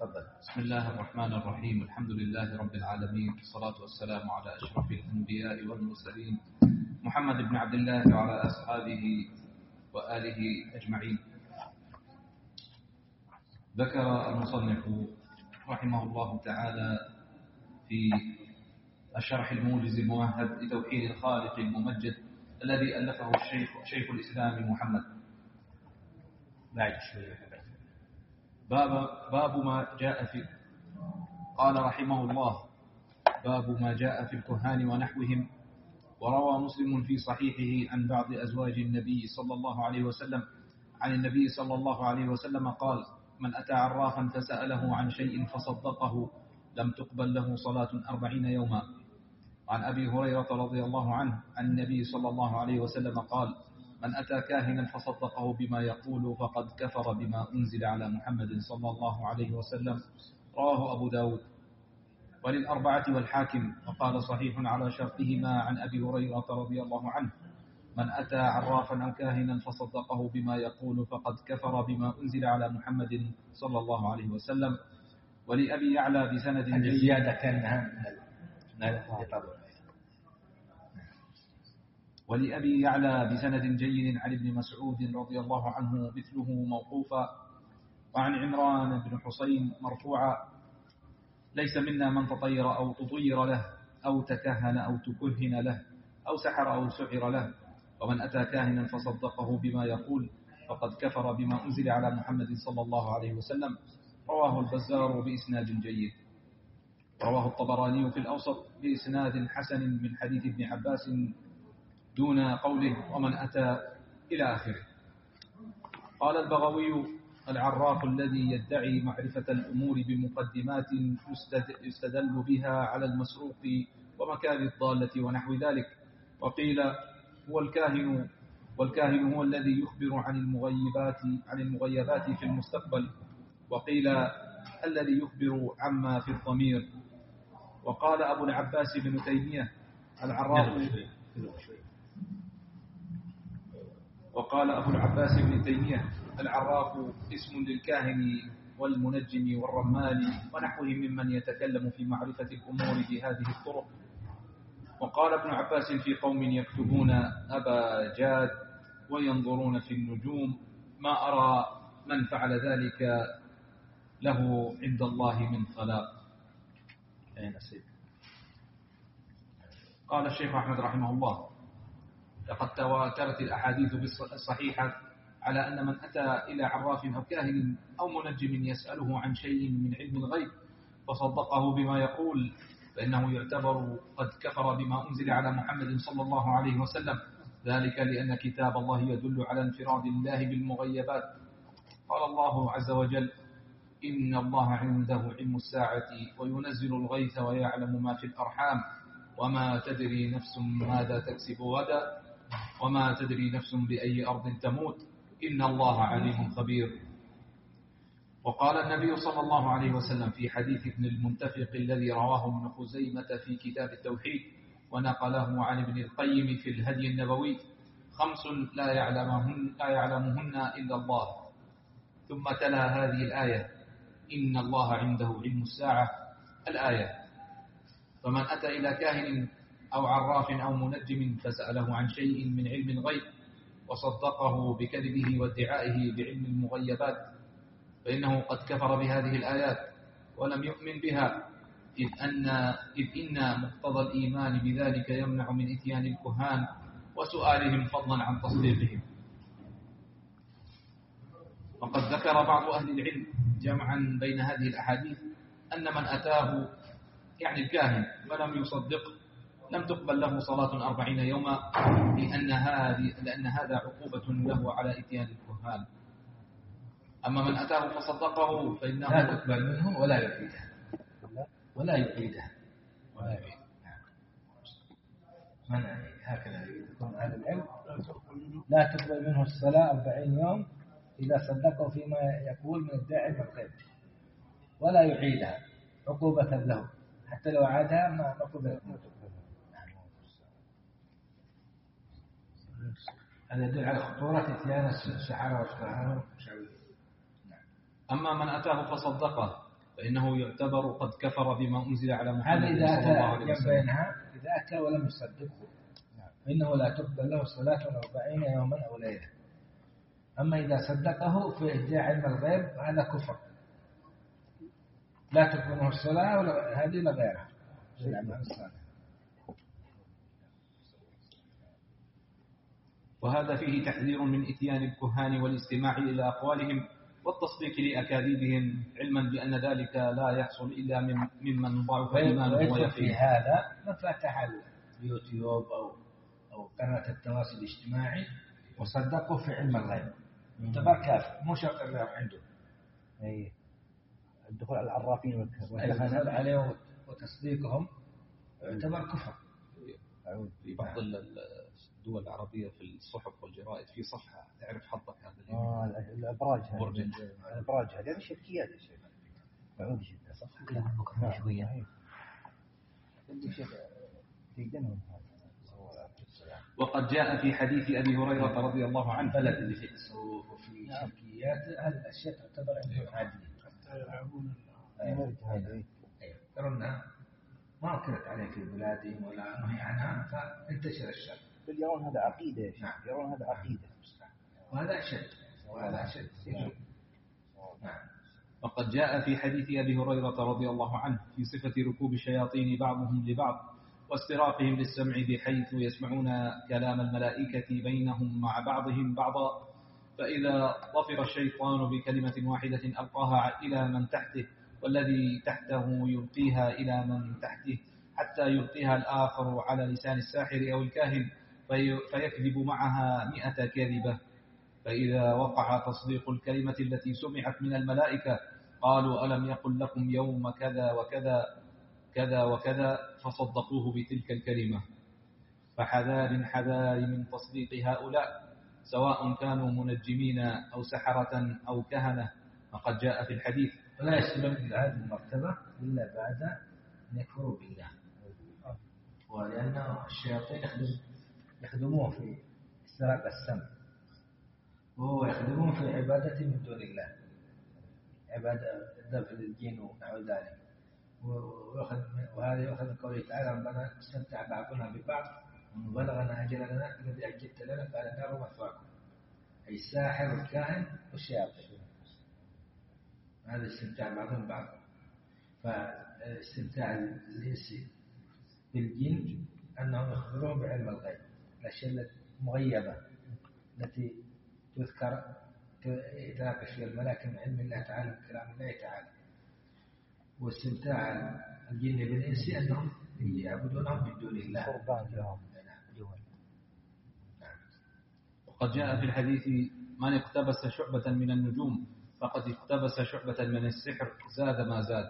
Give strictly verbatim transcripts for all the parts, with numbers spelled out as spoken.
تفضل. بسم الله الرحمن الرحيم. الحمد لله رب العالمين، والصلاة والسلام على أشرف الأنبياء والمرسلين محمد بن عبد الله وعلى أصحابه وآله أجمعين. ذكر المصنف رحمه الله تعالى في الشرح الموجز الممهد لتوحيد الخالق الممجد الذي ألفه الشيخ شيخ الإسلام محمد بعد شوية باب باب ما جاء في قال رحمه الله: باب ما جاء في الكهان ونحوهم. وروى مسلم في صحيحه عن بعض أزواج النبي صلى الله عليه وسلم عن النبي صلى الله عليه وسلم قال: من أتى عرافا فسأله عن شيء فصدقه لم تقبل له صلاة أربعين يوما. عن أبي هريرة رضي الله عنه عن النبي صلى الله عليه وسلم قال: من أتى كاهنا فصدقه بما يقول فقد كفر بما أنزل على محمد صلى الله عليه وسلم. رواه أبو داود وللأربعة والحاكم، وقال صحيح على شرطهما عن أبي هريرة رضي الله عنه: من أتى عرافا أو كاهنا فصدقه بما يقول فقد كفر بما أنزل على محمد صلى الله عليه وسلم. ولأبي يعلى بسند جيد. زيادة كانها ولأبي يعلى بسند جيد عن ابن مسعود رضي الله عنه مثله موقوفا. وعن عمران بن حسين مرفوعا: ليس منا من تطير أو تطير له أو تكهن أو تكهن له أو سحر أو سحر له، ومن أتى كاهنا فصدقه بما يقول فقد كفر بما أنزل على محمد صلى الله عليه وسلم. رواه البزار بإسناد جيد. رواه الطبراني في الأوسط بإسناد حسن من حديث ابن عباس دون قوله ومن أتى إلى آخره. قال البغوي: العراف الذي يدعي معرفة الأمور بمقدمات يستدل بها على المسروق ومكان الضالة ونحو ذلك. وقيل هو الكاهن، والكاهن هو الذي يخبر عن المغيبات عن المغيبات في المستقبل. وقيل الذي يخبر عما في الضمير. وقال أبو العباس بن تيمية: العراف وقال أبو العباس بن تيمية: العراف اسم للكاهن والمنجم والرمال ونحوهم ممن يتكلم في معرفة الأمور بهذه الطرق. وقال ابن عباس في قوم يكتبون أبا جاد وينظرون في النجوم: ما أرى من فعل ذلك له عند الله من خلاق. قال الشيخ أحمد رحمه الله: لقد تواترت الأحاديث الصحيحة على أن من أتى إلى عراف أو كاهن أو منجم يسأله عن شيء من علم الغيب فصدقه بما يقول فإنه يعتبر قد كفر بما أنزل على محمد صلى الله عليه وسلم، ذلك لأن كتاب الله يدل على انفراد الله بالمغيبات. قال الله عز وجل: إن الله عنده علم الساعة وينزل الغيث ويعلم ما في الأرحام وما تدري نفس ماذا تكسب غدا وما تدري نفس بأي أرض تموت إن الله عليم خبير. وقال النبي صلى الله عليه وسلم في حديث ابن المنتفق الذي رواه ابن خزيمة في كتاب التوحيد ونقله عن ابن القيم في الهدي النبوي: خمس لا يعلمهن, لا يعلمهن إلا الله. ثم تلا هذه الآية: إن الله عنده علم الساعة الآية. فمن أتى إلى كاهن أو عراف أو منجم فسأله عن شيء من علم الغيب وصدقه بكذبه وادعائه بعلم المغيبات فإنه قد كفر بهذه الآيات ولم يؤمن بها، إذ أن إذ إن مقتضى الإيمان بذلك يمنع من إتيان الكهان وسؤالهم فضلا عن تصديقهم. وقد ذكر بعض أهل العلم جمعا بين هذه الأحاديث أن من أتاه يعني الكاهن فلم يصدق لم تقبل له صلاة أربعين يوما، لأن هذه لأن هذا عقوبة له على إتيان الكهان. أما من أتاه فصدقه فإنه لا تقبل منه ولا يعيده ولا يعيده ولا يعيده من هكذا يكون أهل العلم: لا تقبل منه الصلاة أربعين يوم إذا صدقه فيما يقول من الداعي بالخير، ولا يعيدها عقوبة له، حتى لو عادها ما نقبل. هذا يدل على خطورة إتيان السحرة والكهنة. أما من أتاه فصدقه فإنه يعتبر قد كفر بما أنزل على محمد هذا إذا صلى الله عليه أتى وسلم. بينها إذا أتى ولم يصدقه فإنه لا تقبل له صلاة أربعين يوما أو ليلة. أما إذا صدقه في إدعاء علم الغيب هذا كفر لا تقبله الصلاة ولا هذه لا غيرها. وهذا فيه تحذير من إتيان الكهان والاستماع إلى أقوالهم والتصديق لأكاذيبهم علما بأن ذلك لا يحصل إلا من ممن ضعف إيمانه ويقينه. في هذا من فتح اليوتيوب أو أو قناة التواصل الاجتماعي وصدقوا في علم الغيب يعتبر كافر مو شرط الغير عنده. أي الدخول على العرافين والدخول عليهم وتصديقهم يعتبر كفر. في بعض الدول العربية في الصحف والجرائد في صفحة تعرف حظك هذا اللي آه الأبراج هذه الأبراج هذه شركيات يا شيخ. أعوذ بالله صفحة كلام بكرة شوية. وقد جاء في حديث أبي هريرة رضي الله عنه بلد اللي في الصوف وفي شركيات هذه الأشياء تعتبر عندهم عادية حتى يلعبون هذه ترى ما أنكرت عليه في بلادهم ولا نهي عنها فانتشر الشر. يرون هذا عقيدة يا شيخ. يرون هذا عقيدة وهذا أشد وهذا أشد. نعم. وقد جاء في حديث أبي هريرة رضي الله عنه في صفة ركوب الشياطين بعضهم لبعض واستراقهم للسمع بحيث يسمعون كلام الملائكة بينهم مع بعضهم بعضا فإذا ظفر الشيطان بكلمة واحدة ألقاها إلى من تحته والذي تحته يلقيها إلى من تحته حتى يلقيها الآخر على لسان الساحر أو الكاهن فيكذب معها مئة كذبة فإذا وقع تصديق الكلمة التي سمعت من الملائكة قالوا ألم يقل لكم يوم كذا وكذا كذا وكذا فصدقوه بتلك الكلمة. فحذار حذار من تصديق هؤلاء سواء كانوا منجمين أو سحرة أو كهنة. وقد جاء في الحديث ولا يسلم إلى هذه المرتبة إلا بعد أن يكفروا بالله ولأن الشياطين يخدموه في استراق السمع وهو يخدموه في عبادة من دون الله عبادة دفع الجن ونحو ذلك وهذا يؤخذ من قوله تعالى ربنا استمتع بعضنا ببعض وبلغنا أجلنا الذي أجلت لنا قال النار مثواكم أي الساحر والكاهن والشياطين هذا استمتاع بعضهم بعض. فاستمتاع الإنس بالجن أنهم يخبرون بعلم الغيب الأشياء المغيبة التي تذكر يتناقش فيها الملائكة من علم الله تعالى وكلام الله تعالى. واستمتاع الجن بالإنس أنهم يعبدونهم من دون الله. وقد جاء في الحديث من اقتبس شعبة من النجوم فقد اقتبس شعبة من السحر زاد ما زاد.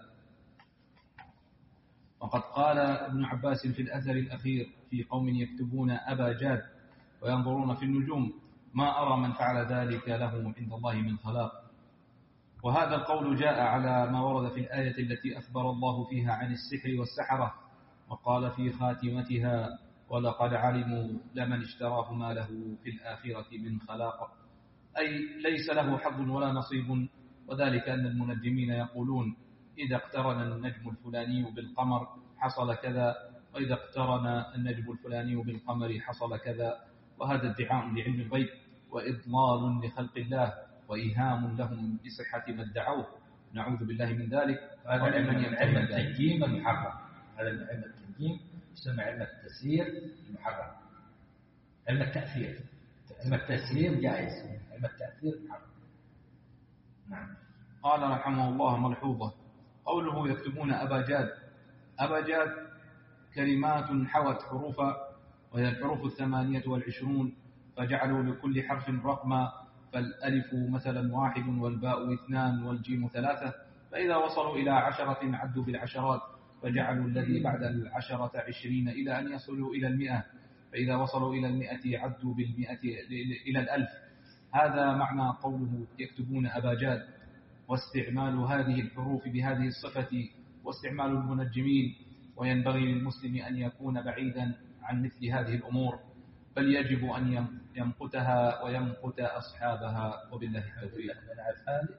وقد قال ابن عباس في الأثر الأخير في قوم يكتبون أبا جاد وينظرون في النجوم ما أرى من فعل ذلك له عند الله من خلاق. وهذا القول جاء على ما ورد في الآية التي أخبر الله فيها عن السحر والسحرة وقال في خاتمتها ولقد علموا لمن اشتراه ما له في الآخرة من خلاق أي ليس له حظ ولا نصيب. وذلك أن المنجمين يقولون إذا اقترن النجم الفلاني بالقمر حصل كذا وإذا اقترن النجم الفلاني بالقمر حصل كذا. وهذا ادعاء لعلم الغيب وإضلال لخلق الله وإيهام لهم بصحة ما ادعوه نعوذ بالله من ذلك. هذا علم التنجيم المحرم. هذا علم التنجيم يسمى علم التسيير المحرم. علم التأثير علم التسيير جائز علم التأثير محرم. نعم. قال رحمه الله ملحوظة قوله يكتبون أبا جاد. أبا جاد كلمات حوت حروفا وهي الحروف الثمانية والعشرون فجعلوا لكل حرف رقما فالألف مثلا واحد والباء اثنان والجيم ثلاثة فإذا وصلوا إلى عشرة عدوا بالعشرات فجعلوا الذي بعد العشرة عشرين إلى أن يصلوا إلى المئة فإذا وصلوا إلى المئة عدوا بالمئة إلى الألف. هذا معنى قوله يكتبون أبا جاد. واستعمال هذه الحروف بهذه الصفة واستعمال المنجمين وينبغي للمسلم أن يكون بعيدا عن مثل هذه الأمور بل يجب أن يمقتها ويمقت أصحابها وبالله التوفيق.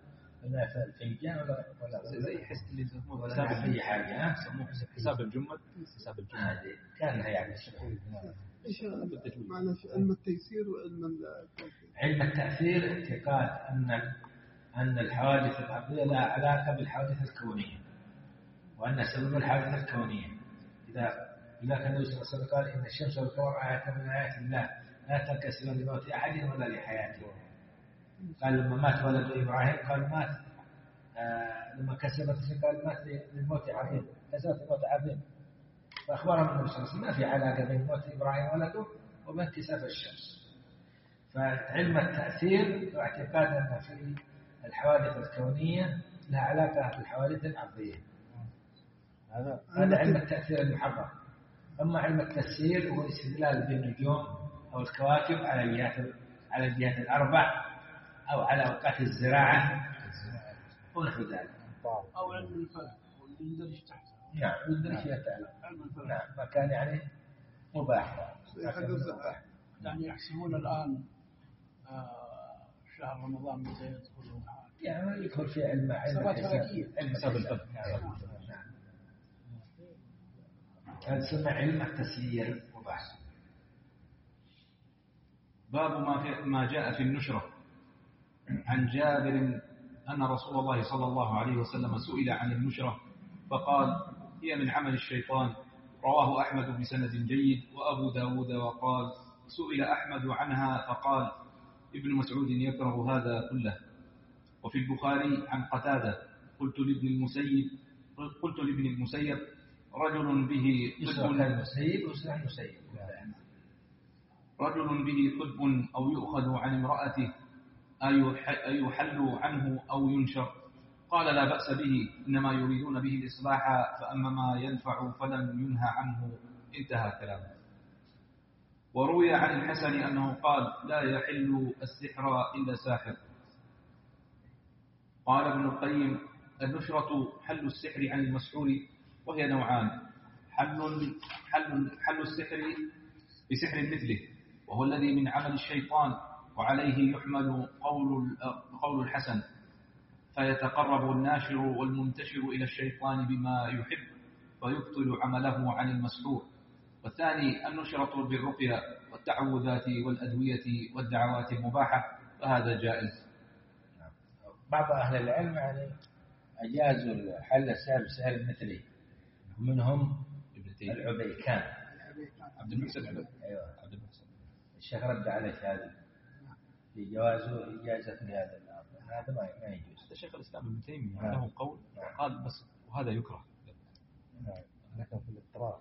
هنا في الفنجان ولا ولا زي حس اللي يسموه حساب حساب أي حاجة ها؟ يسموه حساب الجمل حساب الجمل هذه كانها يعني ايش معنى علم التيسير وعلم التأثير؟ علم التأثير اعتقاد أن أن الحوادث الأرضية لها علاقة بالحوادث الكونية، وأن سبب الحوادث الكونية إذا إذا كان النبي صلى الله عليه وسلم قال إن الشمس والقمر آيات من آيات الله لا تنكسر لموت أحد ولا لحياته. قال لما مات ولد إبراهيم قال مات آه لما كسبت قال مات للموت عظيم، كسبت الموت عظيم. فأخبرهم النبي صلى الله عليه وسلم ما في علاقة بين موت إبراهيم ولده وبين كساف الشمس. فعلم التأثير واعتقاد أن في الحوادث الكونية لها علاقة بالحوادث الأرضية. هذا هذا علم التأثير المحرم. أما علم التفسير هو الاستدلال بالنجوم أو الكواكب على الجهات على الجهات الأربع أو على أوقات الزراعة ونحو ذلك. أو علم الفلك واللي يندرج تحته. نعم يندرج فيها تعالى. نعم ما كان يعني مباح. يعني يحسبون الآن آه شهر رمضان متى يدخل؟ يعني يدخل في علم علم حساب الفلك. نعم. هذا سمى علم التسيير مباح. باب ما, في ما جاء في النشرة. عن جابر أن رسول الله صلى الله عليه وسلم سئل عن النشرة فقال هي من عمل الشيطان. رواه أحمد بسند جيد وأبو داود وقال سئل أحمد عنها فقال ابن مسعود يكره هذا كله. وفي البخاري عن قتادة قلت لابن المسيب قلت لابن المسيب رجل به يسرق المسيب ويسرق المسيب رجل به طب أو يؤخذ عن امرأته أي يحل عنه أو ينشر. قال لا بأس به إنما يريدون به الإصلاح فأما ما ينفع فلم ينهى عنه. انتهى كلامه. وروي عن الحسن أنه قال لا يحل السحر إلا ساحر. قال ابن القيم النشرة حل السحر عن المسحور وهي نوعان حل, حل, حل السحر بسحر مثله وهو الذي من عمل الشيطان وعليه يحمل قول, قول الحسن فيتقرب الناشر والمنتشر إلى الشيطان بما يحب ويبطل عمله عن المسحور. والثاني النشرة بالرقية والتعوذات والأدوية والدعوات المباحة فهذا جائز. بعض أهل العلم يعني أجازوا حل السحر بسحر مثلي ومنهم العبيكان عبد المحسن. أيوة عبد المحسن. الشيخ رد عليه في هذا في جوازه إجازة لهذا الأمر. هذا ما ما يجوز. الشيخ الإسلام ابن تيمية له قول قال بس وهذا يكره. نعم لكن في الاضطرار.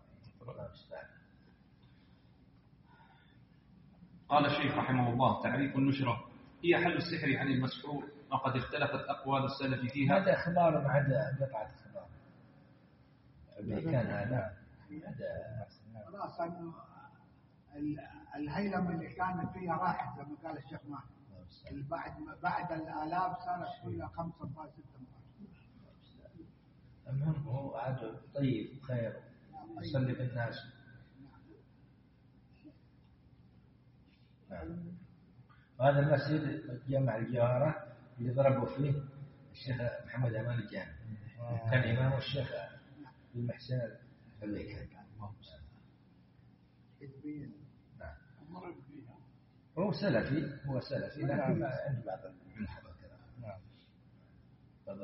قال الشيخ رحمه الله تعريف النشرة هي حل السحر عن المسحور وقد اختلفت أقوال السلف فيها. هذا إخبار عدا قطعة إخبار. كان هذا هذا خلاص أنه الهيلم اللي كانت فيها راحت زي ما قال الشيخ ماهر. بعد بعد الآلاف صارت كلها خمسة فاصلة ستة. المهم هو عدو طيب خير يصلي بالناس. وهذا المسجد جامع الجوهرة اللي ضربوا فيه الشيخ محمد أمان الجامع كان إمام الشيخ المحسن الحليكي. نعم هو سلفي هو سلفي لكن عنده بعض الملحظة كذا. نعم تفضل.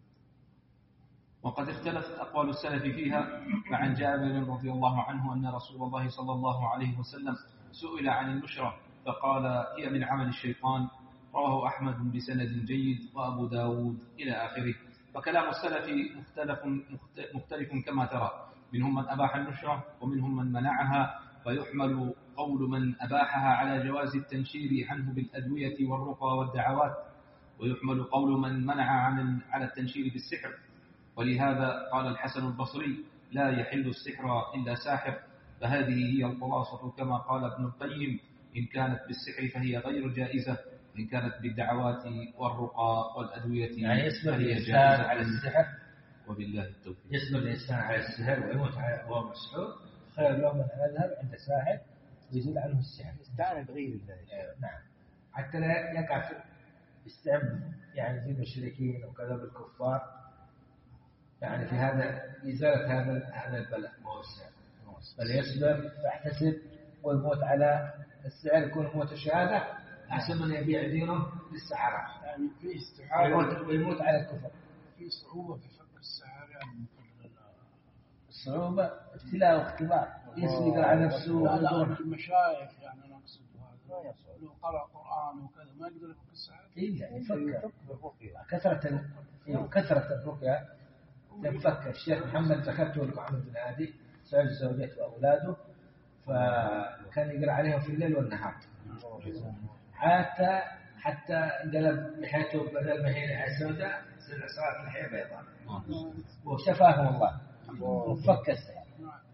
وقد اختلفت أقوال السلف فيها. فعن جابر رضي الله عنه أن رسول الله صلى الله عليه وسلم سئل عن النشرة فقال هي من عمل الشيطان. رواه أحمد بسند جيد وأبو داود إلى آخره. فكلام السلف مختلف, مختلف كما ترى منهم من أباح النشرة ومنهم من منعها فيحمل قول من أباحها على جواز التنشير عنه بالأدوية والرقى والدعوات ويحمل قول من منع عن على التنشير بالسحر. ولهذا قال الحسن البصري لا يحل السحر إلا ساحر. فهذه هي الخلاصة كما قال ابن القيم إن كانت بالسحر فهي غير جائزة وإن كانت بالدعوات والرقى والأدوية يعني يصبر الإنسان على السحر وبالله التوفيق. يصبر الإنسان على السحر ويموت وهو مسحور خير له من أن يذهب عند ساحر ويزيل عنه السحر. استعان بغير الله. نعم حتى لا يقع يستعن يعني بالمشركين وكذا بالكفار يعني في هذا إزالة هذا هذا البلاء وهو السحر، بل يصبر ويحتسب ويموت على السحر، يكون موت شهادة أحسن من يبيع دينه للسحرة يعني في استحالة ويموت, ويموت على الكفر. في صعوبة في فك السحر يعني الصعوبة ابتلاء واختبار، يسير على نفسه. لا لا المشايخ يعني أنا أقصد هذا لو قرأ قرآن وكذا ما يقدر يفك السحر. إلا يفك كثرة كثرة الرقية ينفك. الشيخ محمد ذكرته لمحمد بن هادي سأل زوجته وأولاده فكان يقرأ عليهم في الليل والنهار حتى حتى قلب لحيته بدل ما هي لحية سوداء صارت لحية بيضاء وشفاهم الله وفك السحر.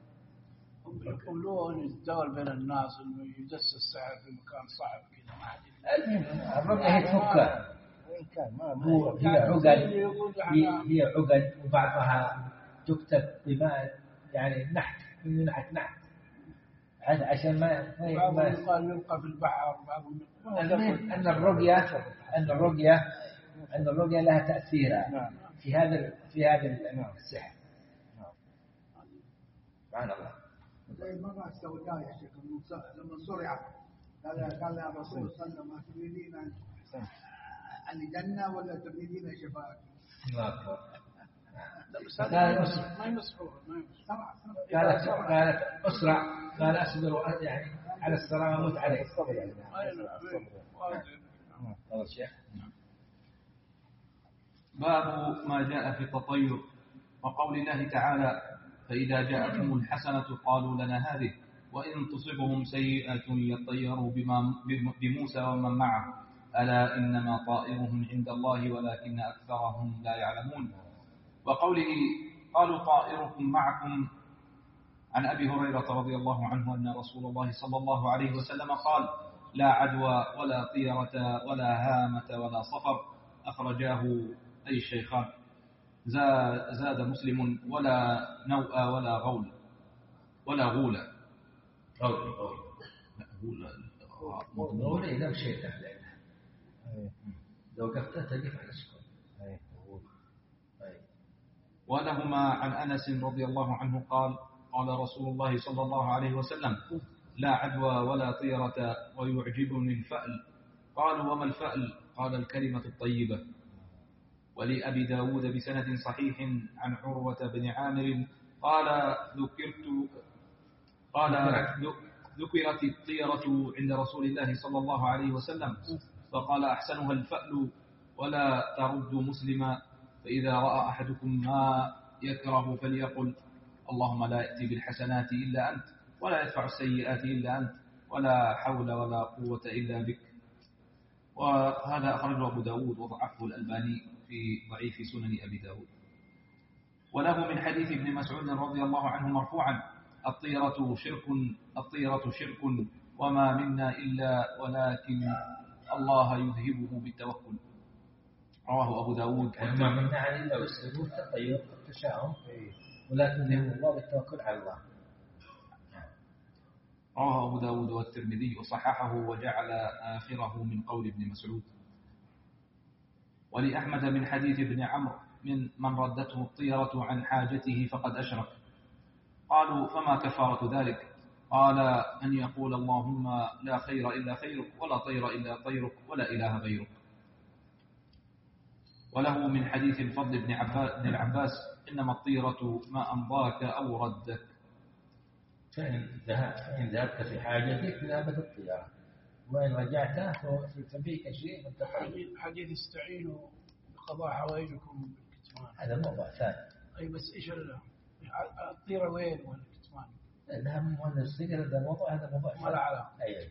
يقولون يتداول بين الناس انه يدس السحر في مكان صعب كذا ما حد. الرقية هي تفكه وين كان ما هو هي عقد هي هي عقد وبعضها تكتب بما يعني نحت من نحت نحت عشان ما بعضهم يقال يلقى في البحر وبعضهم المهم أن الرقية أن الرقية أن الرقية لها تأثير في هذا في هذا السحر. سبحان الله. زي المرأة السوداء يا شيخ لما صرعت قال قال يا رسول صلى الله عليه وسلم ما تريدين الجنة ولا تريدين شفاء؟ ما ينصحوها قالت قالت أسرع قال أصبر يعني على الصلاة وموت عليه الصبر يعني هذا الشيخ. باب ما جاء في التطير وقول الله تعالى فإذا جاءتهم الحسنة قالوا لنا هذه وإن تصبهم سيئة يطيروا بموسى ومن معه ألا إنما طائرهم عند الله ولكن أكثرهم لا يعلمون. وقوله قالوا طائركم معكم عن أبي هريرة رضي الله عنه أن رسول الله صلى الله عليه وسلم قال لا عدوى ولا طيرة ولا هامة ولا صفر أخرجاه أي الشيخان. زاد مسلم ولا نوء ولا غول ولا غول غول غول غول غول إذا مشيت عليه لو قفت تقف على السكون. ولهما عن أنس رضي الله عنه قال قال رسول الله صلى الله عليه وسلم لا عدوى ولا طيرة ويعجبني الفأل. قالوا وما الفأل؟ قال الكلمة الطيبة. ولأبي داود بسند صحيح عن عروة بن عامر قال ذكرت قال ذكرت الطيرة عند رسول الله صلى الله عليه وسلم فقال أحسنها الفأل ولا ترد مسلما فإذا رأى أحدكم ما يكره فليقل اللهم لا يأتي بالحسنات إلا أنت ولا يدفع السيئات إلا أنت ولا حول ولا قوة إلا بك. وهذا أخرجه أبو داود وضعفه الألباني في ضعيف سنن أبي داود. وله من حديث ابن مسعود رضي الله عنه مرفوعا الطيرة شرك الطيرة شرك وما منا إلا ولكن الله يذهبه بالتوكل. رواه أبو داود. وما منا إلا والسرور التطير التشاؤم ولكن يذهب الله بالتوكل على الله. رواه أبو داود والترمذي وصححه وجعل آخره من قول ابن مسعود. ولأحمد من حديث ابن عمرو من من ردته الطيرة عن حاجته فقد أشرك. قالوا فما كفارة ذلك؟ قال أن يقول اللهم لا خير إلا خيرك ولا طير إلا طيرك ولا إله غيرك. وله من حديث الفضل بن العباس إنما الطيرة ما أمضاك أو ردك. فإن ذهبت في حاجتك ذهبت الطيرة وإن رجعت ففيك شيء من تقييد. حديث استعينوا بقضاء حوائجكم بالكتمان هذا موضوع ثاني. أي بس إيش الطيرة وين ولا الكتمان؟ لا هم هذا السجن هذا موضوع هذا موضوع ما له علاقة. أي.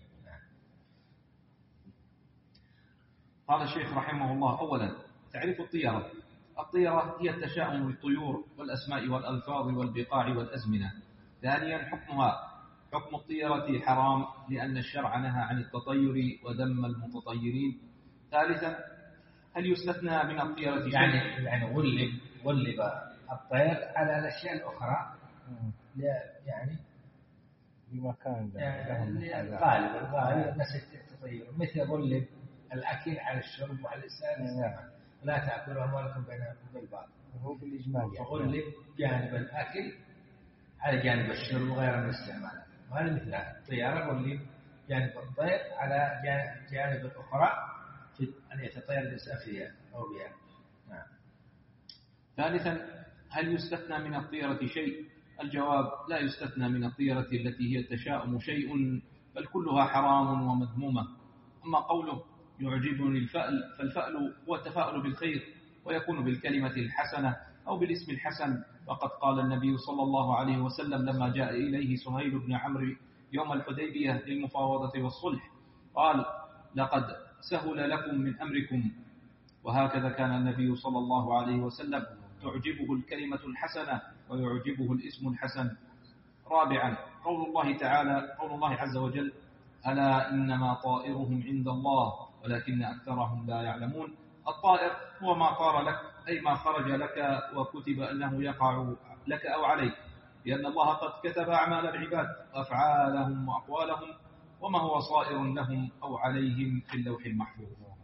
قال الشيخ رحمه الله أولا تعريف الطيرة. الطيرة هي التشاؤم بالطيور والأسماء والألفاظ والبقاع والأزمنة. ثانيا حكمها حكم الطيرة حرام لأن الشرع نهى عن التطير وذم المتطيرين. ثالثا هل يستثنى من الطيرة يعني يعني غلب غلب الطير على الأشياء الأخرى يعني بمكان يعني الغالب الغالب الناس تطير مثل غلب الأكل على الشرب وعلى الإنسان، لا تأكلوا أموالكم بينكم بالباطل. هو بالإجمال فغلب جانب الأكل على جانب الشرب وغيره من الاستعمالات. وهذا مثل هذا الطيارة غلب جانب الطير على جانب الأخرى في أن يتطير الإنسان فيها أو بها. نعم. ثالثا، هل يستثنى من الطيرة شيء؟ الجواب: لا يستثنى من الطيرة التي هي التشاؤم شيء، بل كلها حرام ومذمومة. أما قوله يعجبني الفأل، فالفأل هو التفاؤل بالخير، ويكون بالكلمة الحسنة أو بالاسم الحسن. وقد قال النبي صلى الله عليه وسلم لما جاء إليه سهيل بن عمرو يوم الحديبية للمفاوضة والصلح، قال: لقد سهل لكم من أمركم. وهكذا كان النبي صلى الله عليه وسلم تعجبه الكلمة الحسنة ويعجبه الاسم الحسن. رابعا، قول الله تعالى قول الله عز وجل: ألا إنما طائرهم عند الله ولكن أكثرهم لا يعلمون. الطائر هو ما طار لك، أي ما خرج لك وكتب أنه يقع لك أو عليك، لأن الله قد كتب أعمال العباد وأفعالهم وأقوالهم، وما هو صائر لهم أو عليهم في اللوح المحفوظ.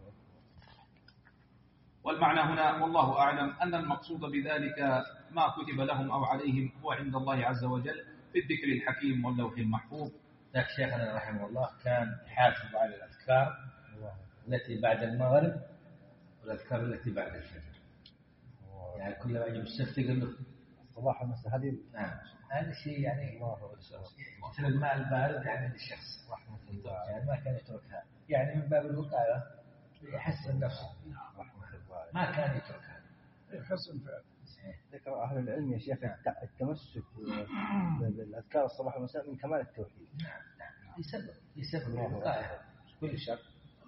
والمعنى هنا والله أعلم أن المقصود بذلك ما كتب لهم أو عليهم هو عند الله عز وجل في الذكر الحكيم واللوح المحفوظ. ذاك شيخنا رحمه الله كان يحافظ على الأذكار التي بعد المغرب والأذكار التي بعد الفجر، يعني كل ما يجب السفت يقول له الصباح والمساء. هذه نعم، هذا شيء يعني مثل الماء البارد يعني للشخص رحمه الله، يعني ما كان يتركها، يعني من باب الوقاية يحسن نفسه، ما كان يتركها، يحسن فعلا. ذكر أهل العلم يا شيخ التمسك بالأذكار الصباح والمساء من كمال التوحيد. نعم نعم، يسبب يسبب الوقاية كل شر.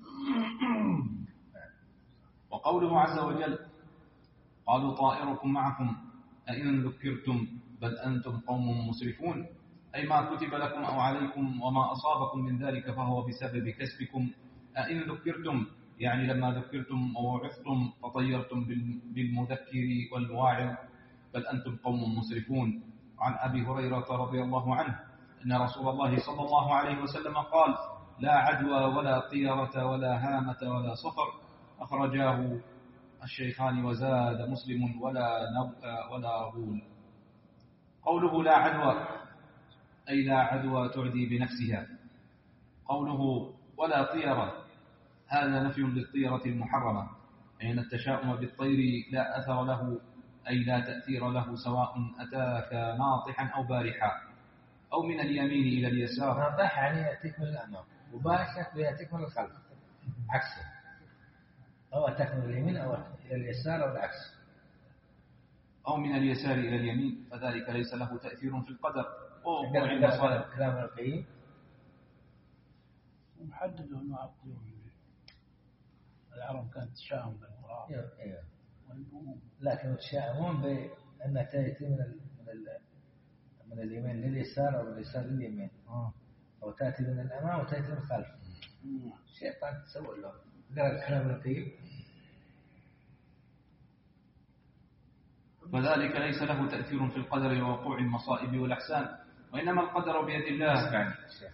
وقوله عز وجل: قالوا طائركم معكم أئن ذكرتم بل أنتم قوم مسرفون، أي ما كتب لكم أو عليكم وما أصابكم من ذلك فهو بسبب كسبكم. أئن ذكرتم يعني لما ذكرتم ووعظتم فطيرتم بالمذكر والواعظ، بل أنتم قوم مسرفون. عن أبي هريرة رضي الله عنه أن رسول الله صلى الله عليه وسلم قال: لا عدوى ولا طيرة ولا هامة ولا صفر، أخرجاه الشيخان وزاد مسلم ولا نوء ولا غول. قوله لا عدوى أي لا عدوى تعدي بنفسها. قوله ولا طيرة هذا نفي للطيرة المحرمة، أين التشاؤم بالطير لا أثر له، أي لا تأثير له، سواء أتاك ناطحا أو بارحا أو من اليمين إلى اليسار. ناطح يعني يأتيك من الأمام، وبارحا يأتيك من الخلف عكسه، أو أتاك من اليمين أو إلى اليسار أو العكس. أو من اليسار إلى اليمين، فذلك ليس له تأثير في القدر. وقوع المصائب كلام القيم محدد مع الطيور. العرب كانت تشاءم بالقرآن. ايوه ايوه، لكن يتشاءمون بأنها تأتي من ال من ال من اليمين لليسار أو من اليسار لليمين، أو تأتي من الأمام وتأتي من الخلف. الشيطان تسوي له قال كلام القيم. فذلك ليس له تأثير في القدر ووقوع المصائب والأحسان، وإنما القدر بيد الله.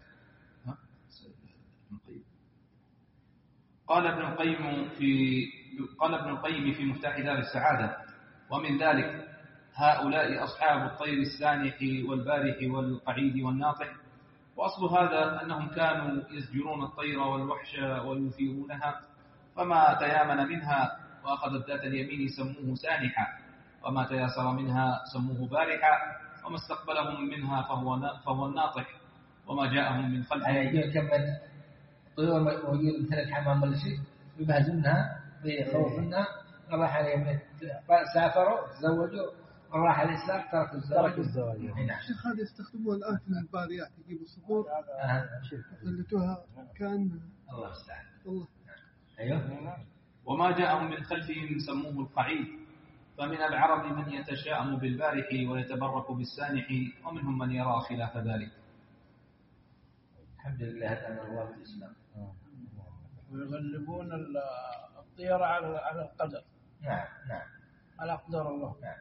قال ابن القيم في قال ابن القيم في مفتاح دار السعادة: ومن ذلك هؤلاء أصحاب الطير السانح والبارح والقعيد والناطح. وأصل هذا أنهم كانوا يزجرون الطير والوحش ويثيرونها، فما تيامن منها وأخذت ذات اليمين سموه سانحا، وما تياسر منها سموه بارحا، وما استقبلهم منها فهو فهو الناطح، وما جاءهم من خلفهم. يعني كمل طيور موجود مثل الحمام ولا شيء يبهزونها بيخوفونها، راح عليهم سافروا تزوجوا، وراح على اليسار تركوا الزواج. تركوا الزواج. الشيخ هذا يستخدمون الآن في الباريات، يجيبوا الصخور خلتوها كان الله يستعان. الله. أيوه. وما جاءهم من خلفهم سموه القعيد. فمن العرب من يتشاءم بالبارح ويتبرك بالسانح، ومنهم من يرى خلاف ذلك. الحمد لله هدانا الله بالإسلام. ويغلبون الطيرة على على القدر. نعم نعم. على أقدار الله. نعم.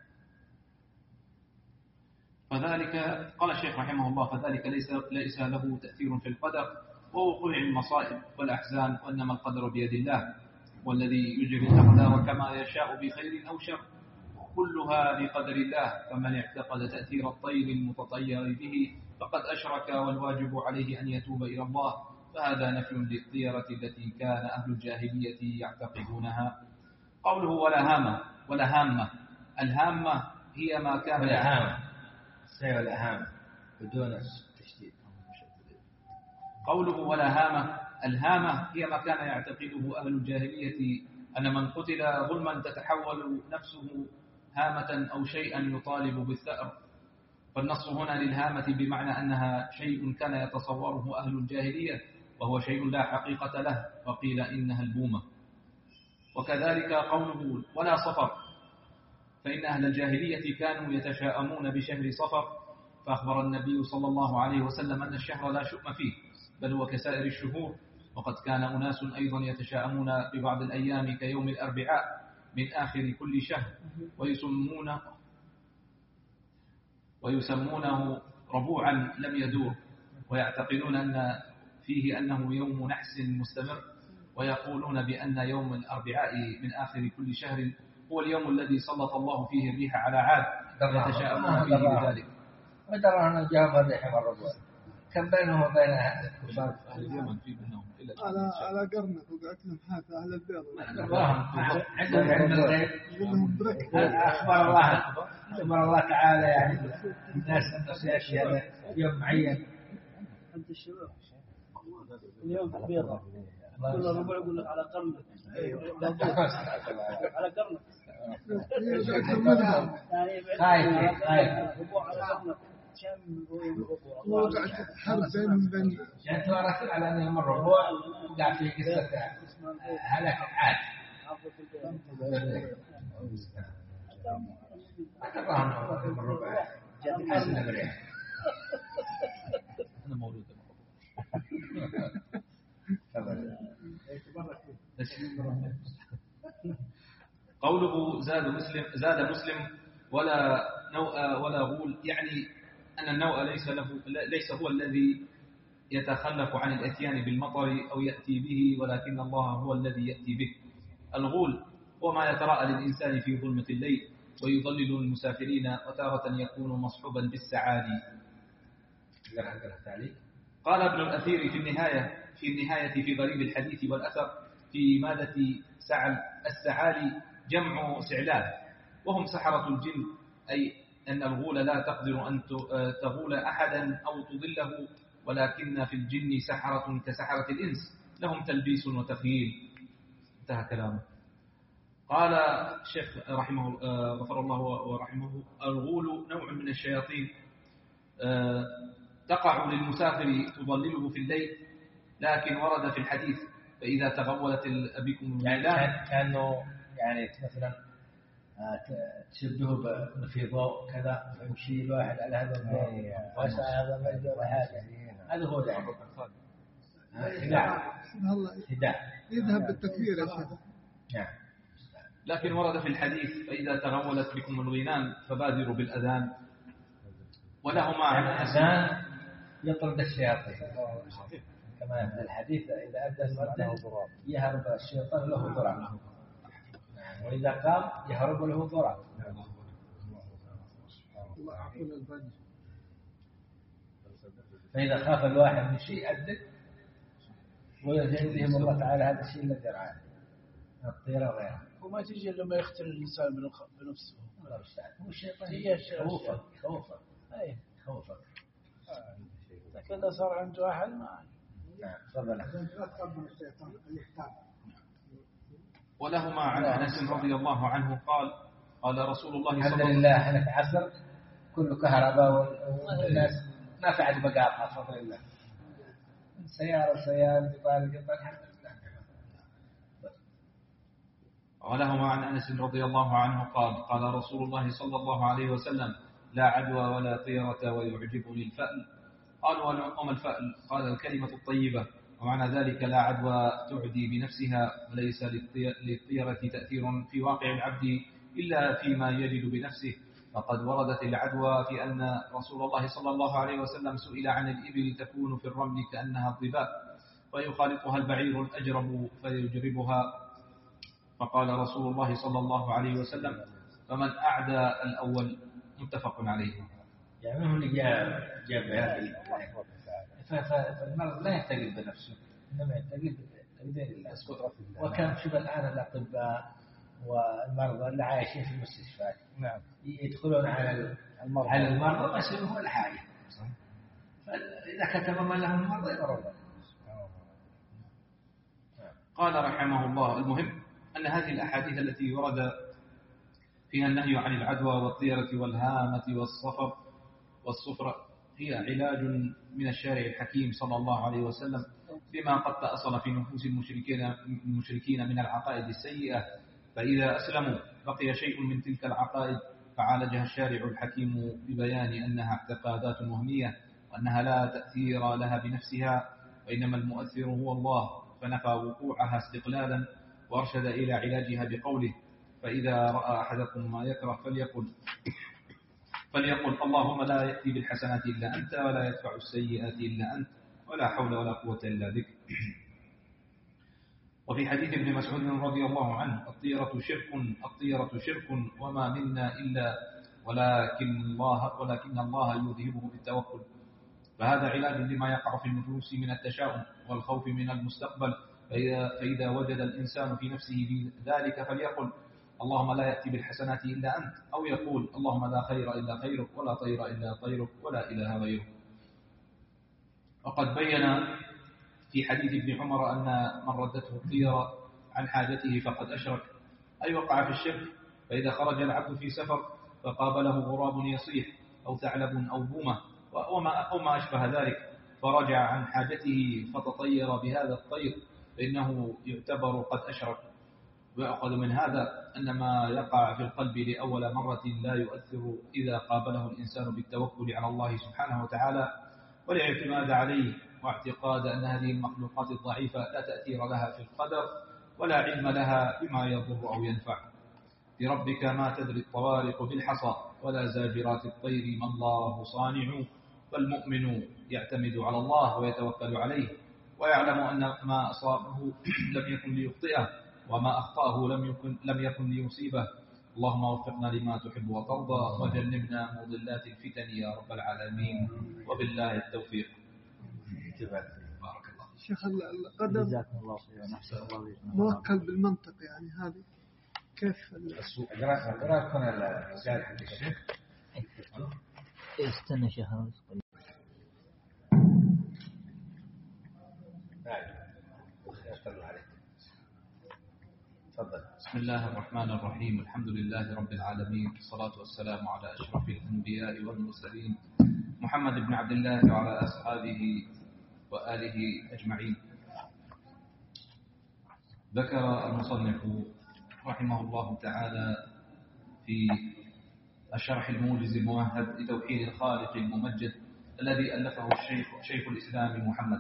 فذلك قال الشيخ رحمه الله: فذلك ليس ليس له تأثير في القدر، ووقوع المصائب والأحزان، وإنما القدر بيد الله والذي يجري الأقدار كما يشاء بخير أو شر، كلها بقدر الله. فمن اعتقد تأثير الطير المتطير به فقد أشرك، والواجب عليه أن يتوب إلى الله. فهذا نفي للطيرة التي كان أهل الجاهلية يعتقدونها. قوله ولا هامة ولا هامة، الهامة هي ما كان ولا هامة سير ولا هامة بدون تشديد. قوله ولا هامة، الهامة هي ما كان يعتقده أهل الجاهلية أن من قتل ظلما تتحول نفسه هامة أو شيئا يطالب بالثأر. فالنص هنا للهامة بمعنى أنها شيء كان يتصوره أهل الجاهلية وهو شيء لا حقيقة له، وقيل إنها البومة. وكذلك قوله ولا صفر، فإن أهل الجاهلية كانوا يتشاءمون بشهر صفر، فأخبر النبي صلى الله عليه وسلم أن الشهر لا شؤم فيه بل هو كسائر الشهور. وقد كان أناس أيضا يتشاءمون ببعض الأيام كيوم الأربعاء من آخر كل شهر، ويسمونه ويسمونه ربوعا لم يدور، ويعتقدون أن فيه أنه يوم نحس مستمر، ويقولون بأن يوم الأربعاء من آخر كل شهر هو اليوم الذي سلط الله فيه الريح على عاد، يتشاءمون فيه بذلك. ودرى أن الجواب الريح والربوع كم بينه وبين كفار أهل اليمن في بينهم إلا على على قرنك وقعت لهم حافة أهل البيض عندهم علم الغيب. أخبر الله أخبر الله تعالى يعني الناس أن سيأتي هذا يوم معين. أنت الشباب اليوم في البيضة كل الربع يقول لك على قرنك على قرنك خايف خايف ربوع على قرنك وقعت حرب بينهم بين يعني توارث على أن يوم الربوع وقع في قصة هلك عاد. أتبعهم يوم الربوع حسن الريح. أنا مولود قوله زاد مسلم زاد مسلم ولا نوء ولا غول، يعني أن النوء ليس له ليس هو الذي يتخلف عن الاتيان بالمطر أو يأتي به، ولكن الله هو الذي يأتي به. الغول هو ما يتراءى للإنسان في ظلمة الليل ويضلل المسافرين، وتارة يكون مصحوبا بالسعادي. قال ابن الأثير في النهاية في النهاية في غريب الحديث والأثر في مادة سعل السعالي جمع سعلان، وهم سحرة الجن، أي أن الغول لا تقدر أن تغول أحدا أو تضله، ولكن في الجن سحرة كسحرة الإنس لهم تلبيس وتخييل. انتهى كلامه. قال الشيخ رحمه غفر الله ورحمه: الغول نوع من الشياطين تقع للمسافر تضلله في الليل، لكن ورد في الحديث فإذا تغولت بكم الليلان، يعني كأنه يعني مثلا تشبهه في ضوء كذا فيمشي الواحد على هذا الضوء واسع هذا ما يدور حاجة، هذا هو يعني خداع خداع يذهب بالتكفير يا شيخ. نعم. لكن ورد في الحديث فإذا تغولت بكم الغنان فبادروا بالأذان، ولهما عن الأذان يطرد الشياطين كما في الحديث إذا أدى المؤذن يهرب الشيطان له ضرع، وإذا قام يهرب له ضرع. فإذا خاف الواحد من شيء أدد ويجزيهم الله تعالى هذا الشيء الذي رعاه الطيرة وغيرها. وما تجي لما يختل الإنسان بنفسه. الله يستعان. هو الشيطان هي خوفك خوفك أي خوفك. لكن إذا صار عنده أحد ما. نعم تفضل. ولهما عن أنس رضي الله عنه قال: قال رسول الله صلى الله عليه وسلم: الحمد لله احنا في عصر كله كهرباء والناس ما في عاد مقاطع بفضل الله. سيارة سيارة قطار قطار الحمد لله. ولهما عن أنس رضي الله عنه قال: قال رسول الله صلى الله عليه وسلم: لا عدوى ولا طيرة ويعجبني الفأل. قالوا: وما الفأل؟ قال: الكلمة الطيبة. ومعنى ذلك لا عدوى تعدي بنفسها، وليس للطيرة تأثير في واقع العبد إلا فيما يجد بنفسه. فقد وردت العدوى في أن رسول الله صلى الله عليه وسلم سئل عن الإبل تكون في الرمل كأنها الضباء، ويخالطها البعير الأجرب فيجربها. فقال رسول الله صلى الله عليه وسلم: فمن أعدى الأول. متفق عليه. يعني هو اللي جاب جاب هذه. فالمرض لا ينتقل بنفسه، إنما ينتقل بتقدير الله. وكم شوف الآن الأطباء والمرضى اللي عايشين في المستشفيات نعم يدخلون على المرضى على المرضى ما يسوون ولا حاجة. فإذا كتب من لهم المرضى يضرون. قال رحمه الله: المهم أن هذه الأحاديث التي ورد فيها النهي عن العدوى والطيرة والهامة والصفر والصفر هي علاج من الشارع الحكيم صلى الله عليه وسلم بما قد تأصل في نفوس المشركين المشركين من العقائد السيئة، فإذا أسلموا بقي شيء من تلك العقائد فعالجها الشارع الحكيم ببيان أنها اعتقادات وهمية وأنها لا تأثير لها بنفسها، وإنما المؤثر هو الله، فنفى وقوعها استقلالا وأرشد إلى علاجها بقوله: فإذا رأى أحدكم ما يكره فليقل فليقل اللهم لا يأتي بالحسنات إلا أنت ولا يدفع السيئات إلا أنت ولا حول ولا قوة إلا بك. وفي حديث ابن مسعود رضي الله عنه: الطيرة شرك الطيرة شرك وما منا إلا ولكن الله ولكن الله يذهبه بالتوكل. فهذا علاج لما يقع في النفوس من التشاؤم والخوف من المستقبل، فإذا, فإذا وجد الإنسان في نفسه ذلك فليقل اللهم لا يأتي بالحسنات إلا أنت، أو يقول اللهم لا خير إلا خيرك ولا طير إلا طيرك ولا إله غيرك. وقد بين في حديث ابن عمر أن من ردته الطيرة عن حاجته فقد أشرك، أي وقع في الشرك. فإذا خرج العبد في سفر فقابله غراب يصيح أو ثعلب أو بومة وما أو ما أشبه ذلك، فرجع عن حاجته فتطير بهذا الطير فإنه يعتبر قد أشرك. ويأخذ من هذا أن ما يقع في القلب لأول مرة لا يؤثر إذا قابله الإنسان بالتوكل على الله سبحانه وتعالى والاعتماد عليه، واعتقاد أن هذه المخلوقات الضعيفة لا تأثير لها في القدر ولا علم لها بما يضر أو ينفع. بربك ما تدري الطوارق بالحصى ولا زاجرات الطير ما الله صانع، فالمؤمن يعتمد على الله ويتوكل عليه ويعلم أن ما أصابه لم يكن ليخطئه وما أخطأه لم يكن, لم يكن ليصيبه. اللهم وفقنا لما تحب وترضى وجنبنا مضلات الفتن يا رب العالمين، وبالله التوفيق. بارك الله. شيخ القدر موكل بالمنطق، يعني هذه كيف قرأت من الرجال حق الشيخ؟ استنى شيخ. بسم الله الرحمن الرحيم. الحمد لله رب العالمين، والصلاة والسلام على أشرف الأنبياء والمرسلين محمد بن عبد الله وعلى أصحابه وآله أجمعين. ذكر المصنف رحمه الله تعالى في الشرح الموجز الممهد لتوحيد الخالق الممجد الذي ألفه الشيخ شيخ الإسلام محمد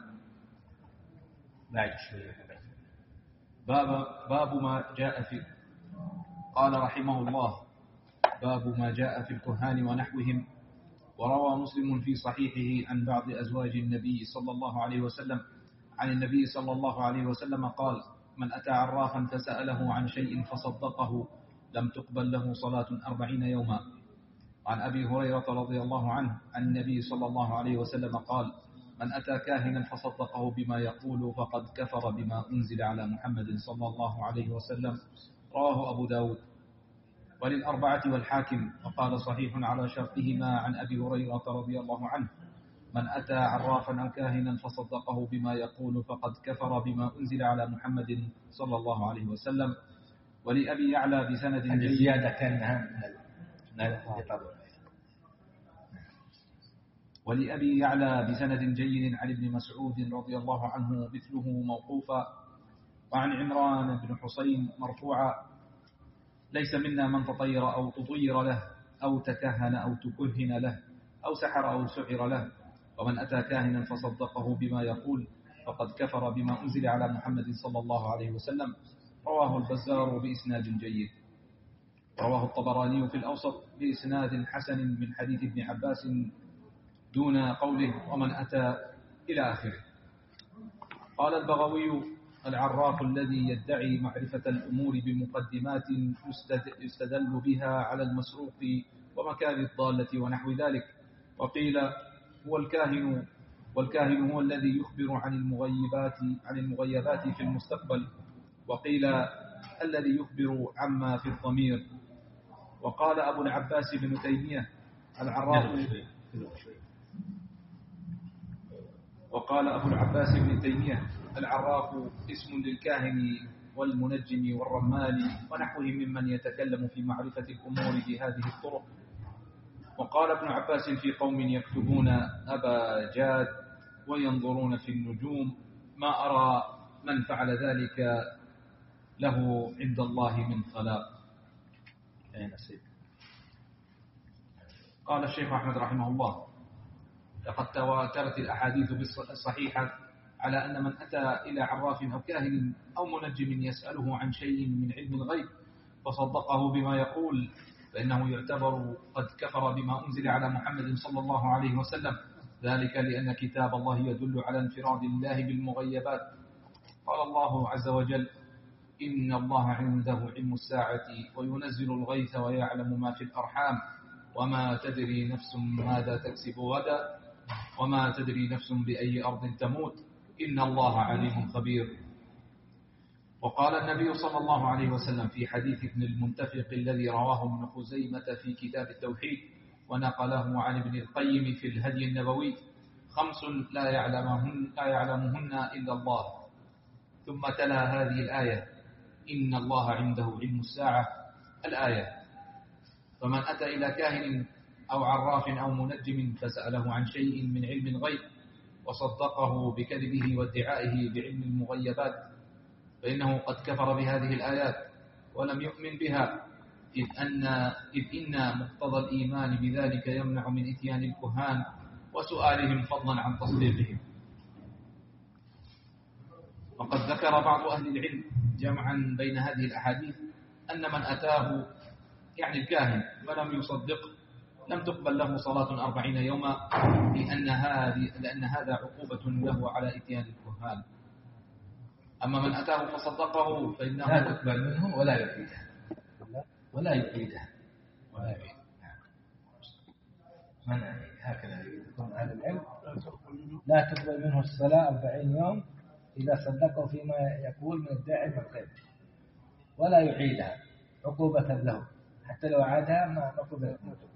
باب باب ما جاء في قال رحمه الله: باب ما جاء في الكهان ونحوهم. وروى مسلم في صحيحه عن بعض أزواج النبي صلى الله عليه وسلم عن النبي صلى الله عليه وسلم قال: من أتى عرافا فسأله عن شيء فصدقه لم تقبل له صلاة أربعين يوما. عن أبي هريرة رضي الله عنه عن النبي صلى الله عليه وسلم قال: من أتى كاهنا فصدقه بما يقول فقد كفر بما أنزل على محمد صلى الله عليه وسلم. رواه أبو داود وللأربعة والحاكم، وقال صحيح على شرطهما عن أبي هريرة رضي الله عنه: من أتى عرافا أو كاهنا فصدقه بما يقول فقد كفر بما أنزل على محمد صلى الله عليه وسلم. ولأبي يعلى بسند جيد ولأبي يعلى بسند جيد عن ابن مسعود رضي الله عنه مثله موقوفا، وعن عمران بن حسين مرفوعا: ليس منا من تطير أو تطير له أو تكهن أو تكهن له أو سحر أو سحر له، ومن أتى كاهنا فصدقه بما يقول فقد كفر بما أنزل على محمد صلى الله عليه وسلم. رواه البزار بإسناد جيد. رواه الطبراني في الأوسط بإسناد حسن من حديث ابن عباس دون قوله ومن أتى إلى آخره. قال البغوي: العراف الذي يدعي معرفة الأمور بمقدمات يستدل بها على المسروق ومكان الضالة ونحو ذلك. وقيل: هو الكاهن، والكاهن هو الذي يخبر عن المغيبات عن المغيبات في المستقبل. وقيل: الذي يخبر عما في الضمير. وقال أبو العباس بن تيمية: العراف وقال أبو العباس بن تيمية: العراف اسم للكاهن والمنجم والرمال ونحوهم ممن يتكلم في معرفة الأمور بهذه الطرق. وقال ابن عباس في قوم يكتبون أبا جاد وينظرون في النجوم: ما أرى من فعل ذلك له عند الله من خلاق. قال الشيخ أحمد رحمه الله: لقد تواترت الأحاديث الصحيحة على أن من أتى إلى عراف أو كاهن أو منجم يسأله عن شيء من علم الغيب فصدقه بما يقول فإنه يعتبر قد كفر بما أنزل على محمد صلى الله عليه وسلم، ذلك لأن كتاب الله يدل على انفراد الله بالمغيبات. قال الله عز وجل: إن الله عنده علم الساعة وينزل الغيث ويعلم ما في الأرحام وما تدري نفس ماذا تكسب غدا وما تدري نفس بأي أرض تموت إن الله عليم خبير. وقال النبي صلى الله عليه وسلم في حديث ابن المنتفق الذي رواه ابن خزيمة في كتاب التوحيد ونقله عن ابن القيم في الهدي النبوي: خمس لا يعلمهن, لا يعلمهن إلا الله. ثم تلا هذه الآية: إن الله عنده علم الساعة الآية. فمن أتى إلى كاهن أو عراف أو منجم فسأله عن شيء من علم الغيب وصدقه بكذبه وادعائه بعلم المغيبات فإنه قد كفر بهذه الآيات ولم يؤمن بها، إذ, أن إذ إن مقتضى الإيمان بذلك يمنع من إتيان الكهان وسؤالهم فضلا عن تصديقهم. وقد ذكر بعض أهل العلم جمعا بين هذه الأحاديث أن من أتاه يعني الكاهن فلم يصدقه لم تقبل له صلاة أربعين يوما، لأن, هذه لأن هذا عقوبة له على إتيان الكهان. أما من أتاه فصدقه فإنه لا تقبل منه ولا يعيدها ولا يعيدها ولا يعيدها. من هكذا يقول أهل العلم: لا تقبل منه الصلاة أربعين يوم إذا صدقه فيما يقول من الداعي بالغيب ولا يعيدها عقوبة له، حتى لو عادها ما قبل.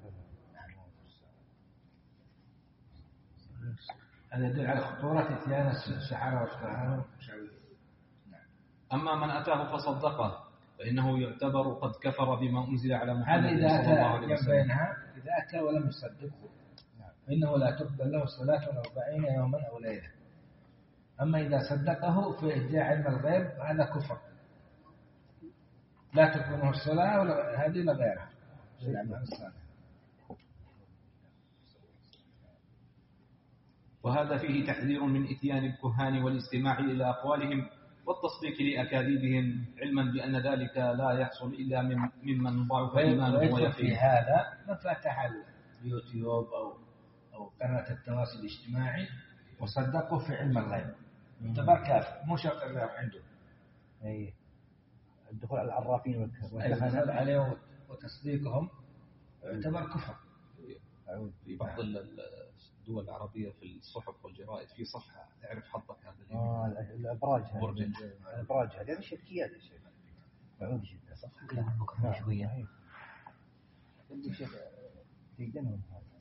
هذا يدل على خطورة إتيان السحرة والكهنة. أما من أتاه فصدقه فإنه يعتبر قد كفر بما أنزل على محمد هذا صلى الله عليه إذا وسلم. أتى بينها إذا أتى ولم يصدقه فإنه لا تقبل له صلاة أربعين يوما أو ليلة. أما إذا صدقه في إدعاء علم الغيب هذا كفر، لا تقبل منه الصلاة ولا هذه لغيرها. وهذا فيه تحذير من إتيان الكهان والاستماع إلى أقوالهم والتصديق لأكاذيبهم، علما بأن ذلك لا يحصل إلا من ممن ضعف إيمانه ويقين. في هذا من فتح اليوتيوب أو أو قناة التواصل الاجتماعي وصدقوا في علم الغيب يعتبر كافر، مو شرط الغيب عنده. أي الدخول على العرافين والدخول عليه وتصديقهم يعتبر كفر. في بعض الدول العربية في الصحف والجرائد في صفحة تعرف حظك هذا آه الأبراج هذه الأبراج هذه شركيات يا شيخ. معود جدا صح كلام بكرة شوية. عندي شيخ تيجنهم.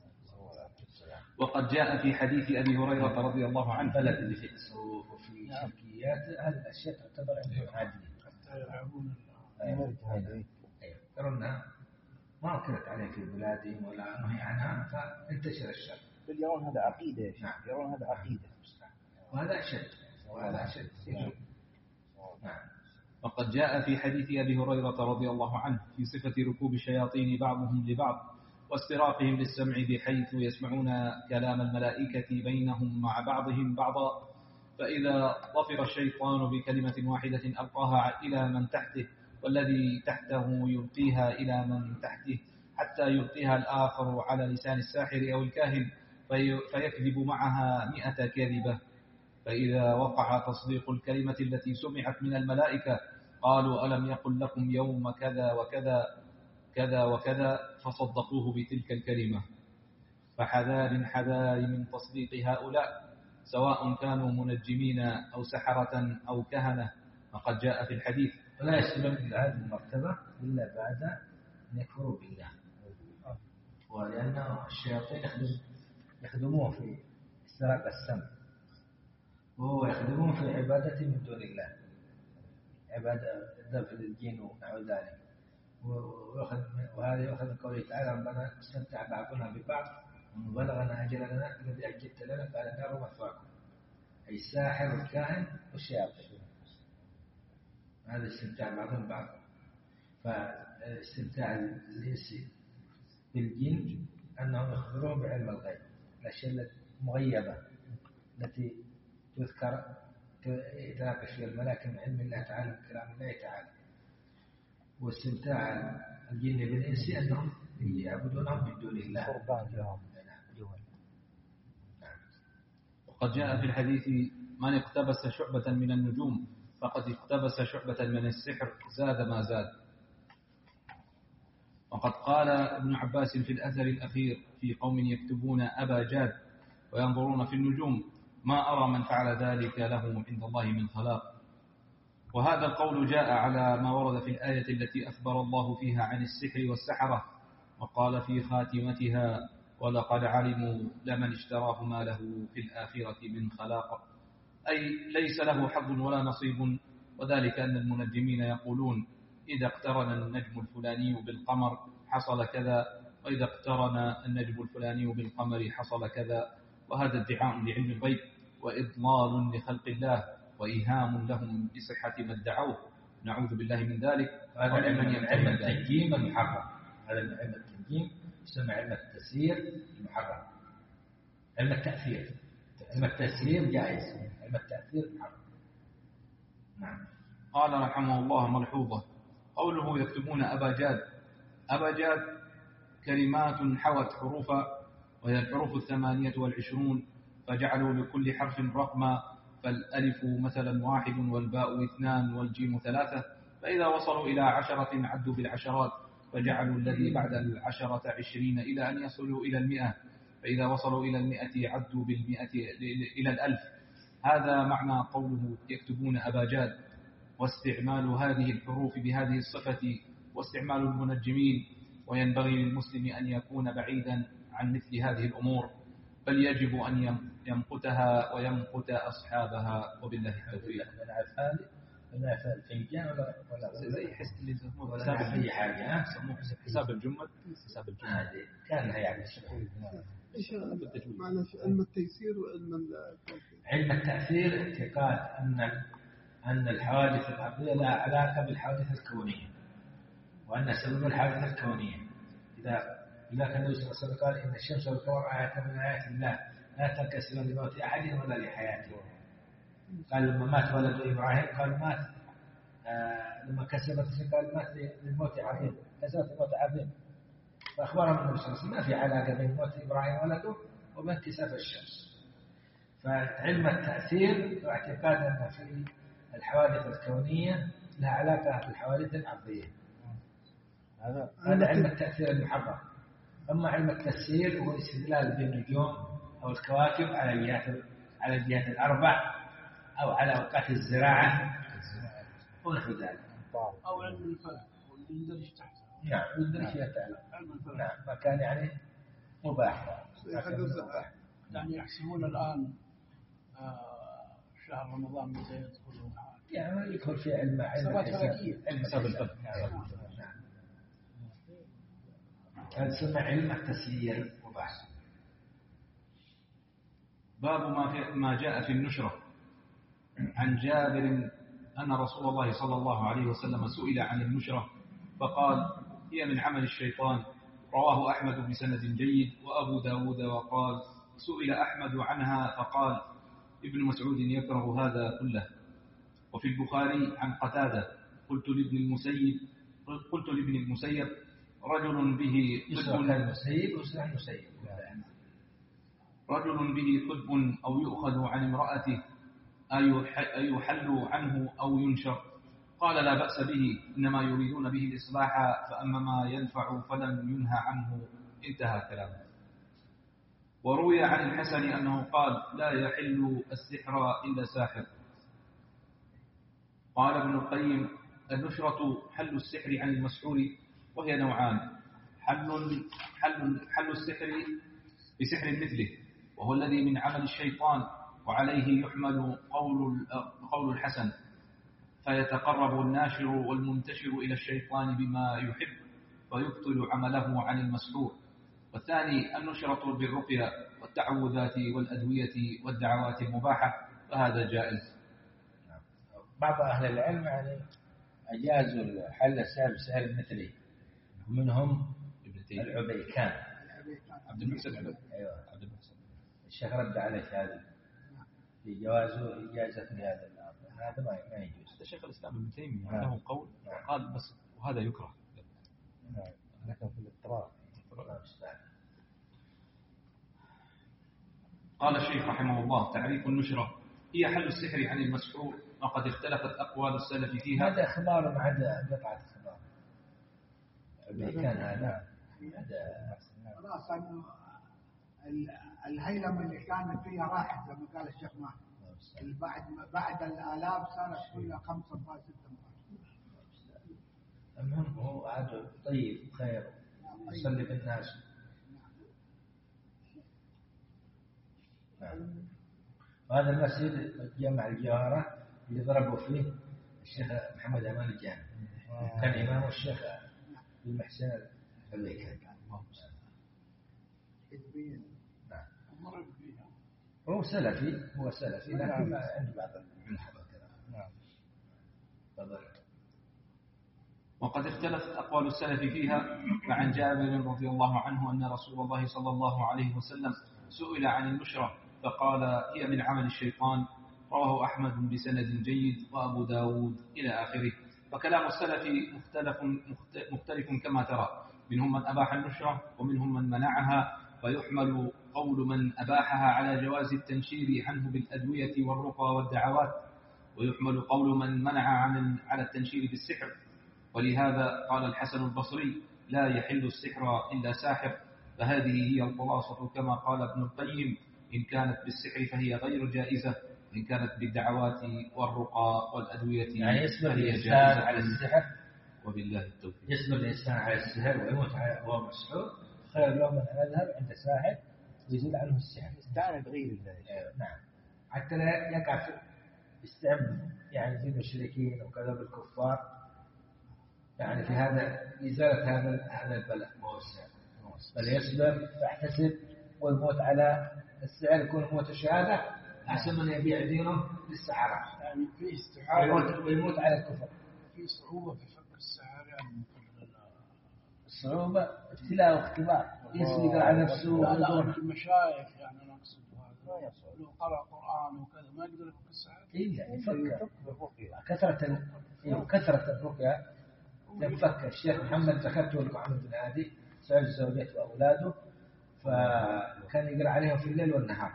وقد جاء في حديث أبي هريرة رضي الله عنه بلد اللي في السوق وفي شركيات هذه الأشياء تعتبر عندهم عادية حتى يلعبون هذا ترونها ما أكلت عليه في بلادهم ولا نهي عنها فانتشر الشر. بل يرون هذا عقيدة يا شيخ. نعم. يرون هذا عقيدة وهذا أشد وهذا أشد. نعم. وقد جاء في حديث أبي هريرة رضي الله عنه في صفة ركوب الشياطين بعضهم لبعض واستراقهم للسمع بحيث يسمعون كلام الملائكة بينهم مع بعضهم بعضا، فإذا ظفر الشيطان بكلمة واحدة ألقاها إلى من تحته والذي تحته يلقيها إلى من تحته حتى يلقيها الآخر على لسان الساحر أو الكاهن في فيكذب معها مئة كذبة. فإذا وقع تصديق الكلمة التي سمعت من الملائكة قالوا ألم يقل لكم يوم كذا وكذا كذا وكذا فصدقوه بتلك الكلمة. فحذار حذار من تصديق هؤلاء سواء كانوا منجمين أو سحرة أو كهنة، وقد جاء في الحديث ولا يسلم هذه المرتبة إلا بعد أن يكفروا بالله، ولأن الشياطين يخدم يخدموه في استراق السمع، وهو يخدمون في عبادته من دون الله، عبادة دفن الجن ونحو ذلك. وهذا يؤخذ من قوله تعالى ربنا استمتع بعضنا ببعض وبلغنا أجلنا الذي أجلت لنا قال النار مثواكم، أي الساحر والكاهن والشياطين، هذا استمتاع بعضهم بعض. فاستمتاع الإنس بالجن أنهم يخبرون بعلم الغيب، الأشياء المغيبة التي تذكر يتناقش فيها الملائكة من علم الله تعالى وكلام الله تعالى. واستمتاع الجن بالإنس أنهم يعبدونهم من دون الله. وقد جاء في الحديث من اقتبس شعبة من النجوم فقد اقتبس شعبة من السحر زاد ما زاد. وقد قال ابن عباس في الأثر الأخير في قوم يكتبون أبا جاد وينظرون في النجوم ما أرى من فعل ذلك له عند الله من خلاق. وهذا القول جاء على ما ورد في الآية التي أخبر الله فيها عن السحر والسحرة، وقال في خاتمتها ولقد علموا لمن اشتراه ما له في الآخرة من خلاق، أي ليس له حظ ولا نصيب. وذلك أن المنجمين يقولون إذا اقترن النجم الفلاني بالقمر حصل كذا، وإذا اقترن النجم الفلاني بالقمر حصل كذا. وهذا ادعاء لعلم الغيب وإضلال لخلق الله وإيهام لهم بصحة ما ادعوه، نعوذ بالله من ذلك. هذا علم التنجيم المحرم، هذا علم التنجيم يسمى علم التسيير المحرم. علم التأثير، علم التسيير جائز، علم التأثير محرم. نعم. قال رحمه الله ملحوظة قوله يكتبون أبا جاد. أبا جاد كلمات حوت حروفا، وهي الحروف الثمانية والعشرون، فجعلوا لكل حرف رقما، فالألف مثلا واحد والباء اثنان والجيم ثلاثة، فإذا وصلوا إلى عشرة عدوا بالعشرات، فجعلوا الذي بعد العشرة عشرين إلى أن يصلوا إلى المئة، فإذا وصلوا إلى المئة عدوا بالمئة إلى الألف. هذا معنى قوله يكتبون أبا جاد. واستعمال هذه الحروف بهذه الصفة واستعمال المنجمين، وينبغي للمسلم أن يكون بعيدا عن مثل هذه الأمور، بل يجب أن يمقتها ويمقت أصحابها، وبالله التوفيق. نعرف هذه ونعرف الفنجان ولا ولا زي حس اللي يسموه حساب أي حاجة، يسموه حساب الجمل، حساب الجمل هذه كانها يعني إيش معنى علم التيسير وعلم التوفيق؟ علم التأثير اعتقاد أن أن الحوادث الأرضية لها علاقة بالحوادث الكونية، وأن سبب الحوادث الكونية إذا إذا كان النبي صلى الله عليه وسلم قال إن الشمس والقمر آيات من آيات الله لا تنكسران لموت أحد ولا لحياته. قال لما مات ولد إبراهيم قال مات آه لما كسبت قال مات للموت عظيم، كسبت الموت عظيم. فأخبرهم النبي صلى الله عليه وسلم ما في علاقة بين موت إبراهيم ولده وبين كساف الشمس. فعلم التأثير واعتقاد أن في الحوادث الكونية لها علاقة بالحوادث الأرضية. هذا هذا علم التأثير المحرم. أما علم التسيير هو الاستدلال بالنجوم أو الكواكب على الجهات على الجهات الأربع أو على أوقات الزراعة ونحو ذلك. أو علم الفلك واللي يندرج تحته. نعم يندرج فيها تعالى. نعم ما كان يعني مباح. يعني يحسبون الآن آه شهر رمضان متى يدخل يعني يدخل في علم علم حساب الفلك. نعم. هذا يسمى علم التسيير مباح. باب ما, في ما جاء في النشرة. عن جابر أن رسول الله صلى الله عليه وسلم سئل عن النشرة فقال هي من عمل الشيطان. رواه أحمد بسند جيد وأبو داود وقال سئل أحمد عنها فقال ابن مسعود يكره هذا كله. وفي البخاري عن قتادة قلت لابن المسيب قلت لابن المسيب رجل به طب المسيب وسمع المسيب رجل به طب أو يؤخذ عن امرأته أي يحل عنه أو ينشر؟ قال لا بأس به، إنما يريدون به الإصلاح، فأما ما ينفع فلن ينهى عنه. انتهى كلامه. وروي عن الحسن أنه قال لا يحل السحر إلا ساحر. قال ابن القيم النشرة حل السحر عن المسحور، وهي نوعان: حل, حل, حل السحر بسحر مثله، وهو الذي من عمل الشيطان، وعليه يحمل قول, قول الحسن، فيتقرب الناشر والمنتشر إلى الشيطان بما يحب فيبطل عمله عن المسحور. والثاني النشرة بالرقية والتعوذات والأدوية والدعوات المباحة، فهذا جائز. بعض أهل العلم يعني أجازوا حل السحر بسحر مثلي، ومنهم العبيكان عبد المحسن. أيوة عبد المحسن. الشيخ رد عليه هذا في جوازه إجازة لهذا الأمر، هذا ما يجوز. حتى شيخ الإسلام ابن تيمية له قول قال بس وهذا يكره، لكن في الاضطرار. قال الشيخ رحمه الله: تعريف النشرة هي حل السحر عن المسحور، وقد اختلفت أقوال السلف فيها. هذا إخبار عدا قطعة إخبار. كان هذا خلاص انه الهيلمه اللي كانت فيها راحت زي ما قال الشيخ ماهر. بعد بعد الالاف صارت كلها خمسة فاصلة ستة. المهم هو عاد طيب خير يصلي بالناس. وهذا المسجد جمع الجوهرة اللي ضربوا فيه الشيخ محمد أمان الجامع، كان إمام الشيخ المحسن البيكان. هو سلفي، هو سلفي لكن عنده بعض الملحظة كذا. نعم. وقد اختلفت أقوال السلف فيها، فعن جابر رضي الله عنه أن رسول الله صلى الله عليه وسلم سئل عن النشرة فقال هي من عمل الشيطان. رواه أحمد بسند جيد وأبو داود إلى آخره. فكلام السلف مختلف, مختلف كما ترى، منهم من أباح النشرة ومنهم من منعها، فيحمل قول من أباحها على جواز التنشير عنه بالأدوية والرقى والدعوات، ويحمل قول من منع عن على التنشير بالسحر. ولهذا قال الحسن البصري لا يحل السحر إلا ساحر. فهذه هي الخلاصة كما قال ابن القيم: إن كانت بالسحر فهي غير جائزة، إن كانت بالدعوات والرقى والأدوية يعني يصبر الإنسان على السحر، وبالله التوفيق. يصبر الإنسان على السحر ويموت وهو مسحور خير له من أن يذهب عند ساحر ويزيل عنه السحر. استعان بغير الله. نعم، حتى لا يقع في استعمل يعني في المشركين وكذا بالكفار، يعني في هذا إزالة هذا هذا البلاء وهو السحر. بل يصبر فاحتسب ويموت على السحر، يكون موت الشهادة أحسن من يبيع دينه للسحرة. يعني في استحالة ويموت على الكفر. في صعوبة في فك السحر يعني. الصعوبة ابتلاء واختبار، يسبق على نفسه. لا لا المشايخ يعني أنا أقصد هذا لو قرأ قرآن وكذا ما يقدر يفك السحر إلا يفكر كثرة كثرة الرقية تنفك. الشيخ محمد ذكرته لكم عن ابن هادي سعد زوجته وأولاده، فكان يقرأ عليهم في الليل والنهار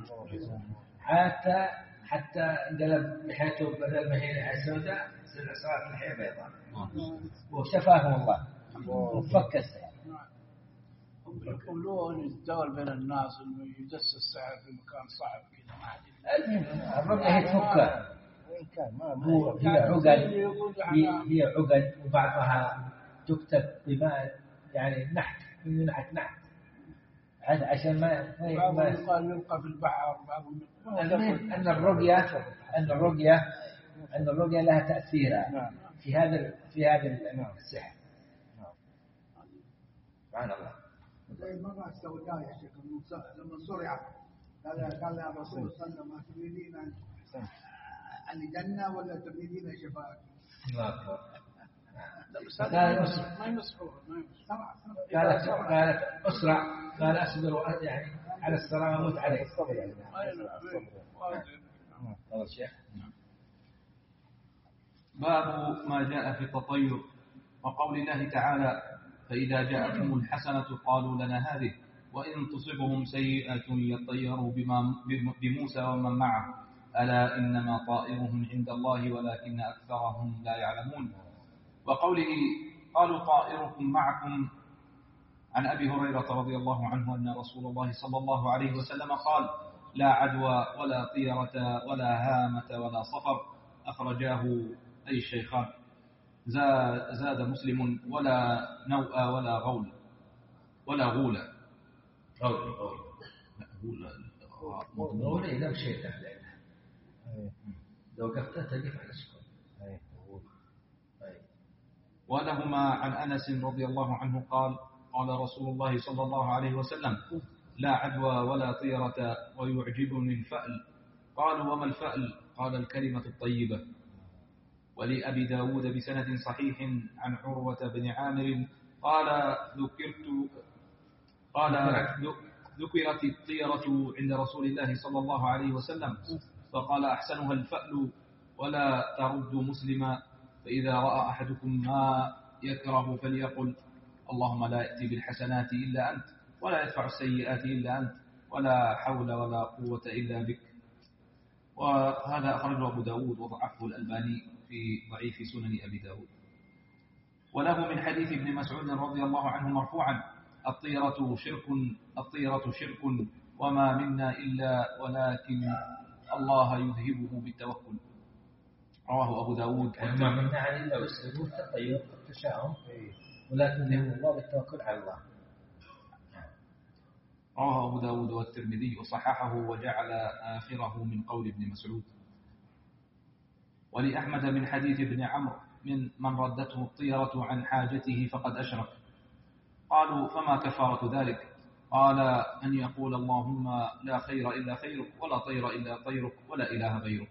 حتى حتى قلب لحيته بدل ما هي لحية سوداء صارت لحية بيضاء وشفاهم الله وفك السحر. يقولون يتداول بين الناس انه يدس السحر في مكان صعب كذا ما حد. الرقية هي تفكها، وين كان ما هو هي عقد هي, هي عقد وبعضها تكتب بماء يعني نحت من نحت نحت عشان ما بعضهم يقال يلقى في البحر. بعضهم المهم أن الرقية أن الرقية أن الرقية لها تأثير في هذا في هذا السحر. سبحان الله. زي مرة السوداء يا شيخ لما صرع قال قال يا رسول صلى الله عليه وسلم تريدين الجنة ولا تريدين الشفاعة؟ الله أكبر. ما يمسحوه ما يمسحوه. قالت قالت أسرع، قال أصبر يعني على الصلاة وموت عليه. الصبر يعني. هذا الشيخ. باب ما جاء في التطير وقول الله تعالى: فإذا جاءتهم الحسنة قالوا لنا هذه وإن تصبهم سيئة يطيروا بموسى ومن معه ألا إنما طائرهم عند الله ولكن أكثرهم لا يعلمون. وقوله قالوا طائركم معكم عن أبي هريرة رضي الله عنه أن رسول الله صلى الله عليه وسلم قال لا عدوى ولا طيرة ولا هامة ولا صفر، أخرجاه أي الشيخان. زاد مسلم ولا نوء ولا غول ولا غول غول غول غول غول إذا مشيت عليه لو وقفت تقف على السكون. ولهما عن أنس رضي الله عنه قال قال رسول الله صلى الله عليه وسلم لا عدوى ولا طيرة ويعجبني الفأل. قالوا وما الفأل؟ قال الكلمة الطيبة. ولأبي داود بسند صحيح عن عروة بن عامر قال ذكرت قال ذكرت الطيرة عند رسول الله صلى الله عليه وسلم فقال أحسنها الفأل ولا ترد مسلما، فإذا رأى أحدكم ما يكره فليقل اللهم لا يأتي بالحسنات إلا أنت ولا يدفع السيئات إلا أنت ولا حول ولا قوة إلا بك. وهذا أخرجه أبو داود وضعفه الألباني في ضعيف سنن أبي داود. وله من حديث ابن مسعود رضي الله عنه مرفوعا الطيرة شرك الطيرة شرك وما منا إلا ولكن الله يذهبه بالتوكل. رواه أبو داود. وما منا إلا والسرور التطير التشاؤم ولكن يذهب الله بالتوكل على الله. رواه أبو داود والترمذي وصححه وجعل آخره من قول ابن مسعود. ولأحمد من حديث ابن عمرو من من ردته الطيرة عن حاجته فقد أشرك. قالوا فما كفارة ذلك؟ قال أن يقول اللهم لا خير إلا خيرك ولا طير إلا طيرك ولا إله غيرك.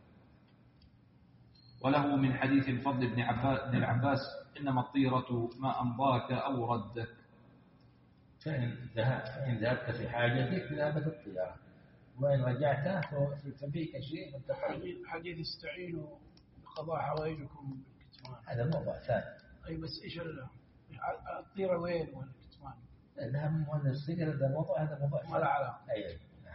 وله من حديث الفضل بن العباس إنما الطيرة ما أمضاك أو ردك. فإن ذهبت في حاجتك ذهبت الطيرة وإن رجعت ففيك شيء من تقريب. حديث استعينوا بقضاء حوائجكم بالكتمان هذا موضوع ثاني. أي بس إيش الطيرة وين والكتمان؟ لا مو هذا الصيغة هذا الموضوع هذا موضوع ما له علاقة. أي نعم.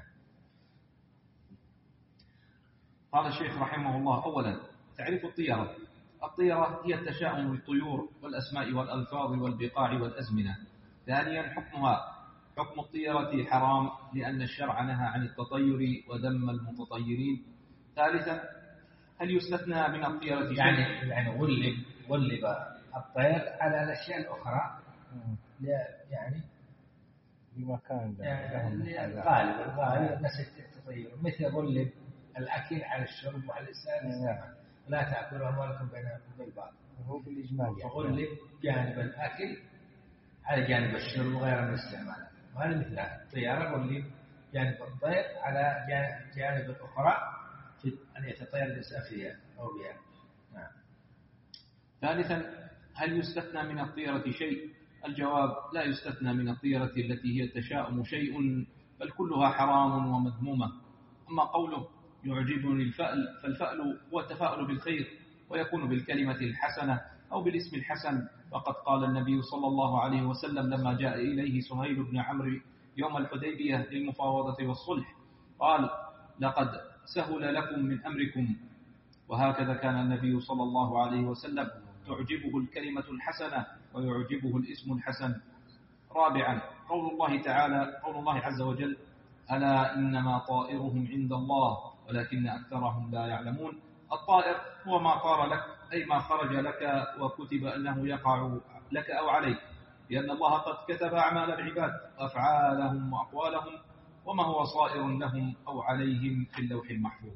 قال الشيخ رحمه الله أولا تعريف الطيرة. الطيرة هي التشاؤم بالطيور والأسماء والألفاظ والبقاع والأزمنة. ثانيا حكمها حكم الطيرة حرام لأن الشرع نهى عن التطير وذم المتطيرين. ثالثا هل يستثنى من الطيرة شيء؟ يعني يعني غلب غلب الطير على الأشياء الأخرى يعني بمكان يعني الغالب الغالب الناس تطير مثل غلب الأكل على الشرب وعلى الاستئناس لا تأكلوا أموالكم بينكم بالباطل. هو بالإجمال يعني. فغلب جانب الأكل على جانب الشرب وغير من الاستعمال. وهذا مثل الطيارة غلب جانب الطير على جانب الأخرى في أن يتطير الإنسان فيها أو بها. نعم. ثالثا هل يستثنى من الطيرة شيء؟ الجواب لا يستثنى من الطيرة التي هي التشاؤم شيء بل كلها حرام ومذمومة. أما قوله يعجبني الفأل فالفأل هو التفاؤل بالخير ويكون بالكلمة الحسنة أو بالاسم الحسن. وقد قال النبي صلى الله عليه وسلم لما جاء إليه سهيل بن عمرو يوم الحديبية للمفاوضة والصلح قال لقد سهل لكم من أمركم. وهكذا كان النبي صلى الله عليه وسلم تعجبه الكلمة الحسنة ويعجبه الاسم الحسن. رابعا قول الله تعالى قول الله عز وجل ألا إنما طائرهم عند الله ولكن أكثرهم لا يعلمون. الطائر هو ما طار لك أي ما خرج لك وكتب أنه يقع لك أو عليك، لأن الله قد كتب أعمال العباد وأفعالهم وأقوالهم وما هو صائر لهم أو عليهم في اللوح المحفوظ.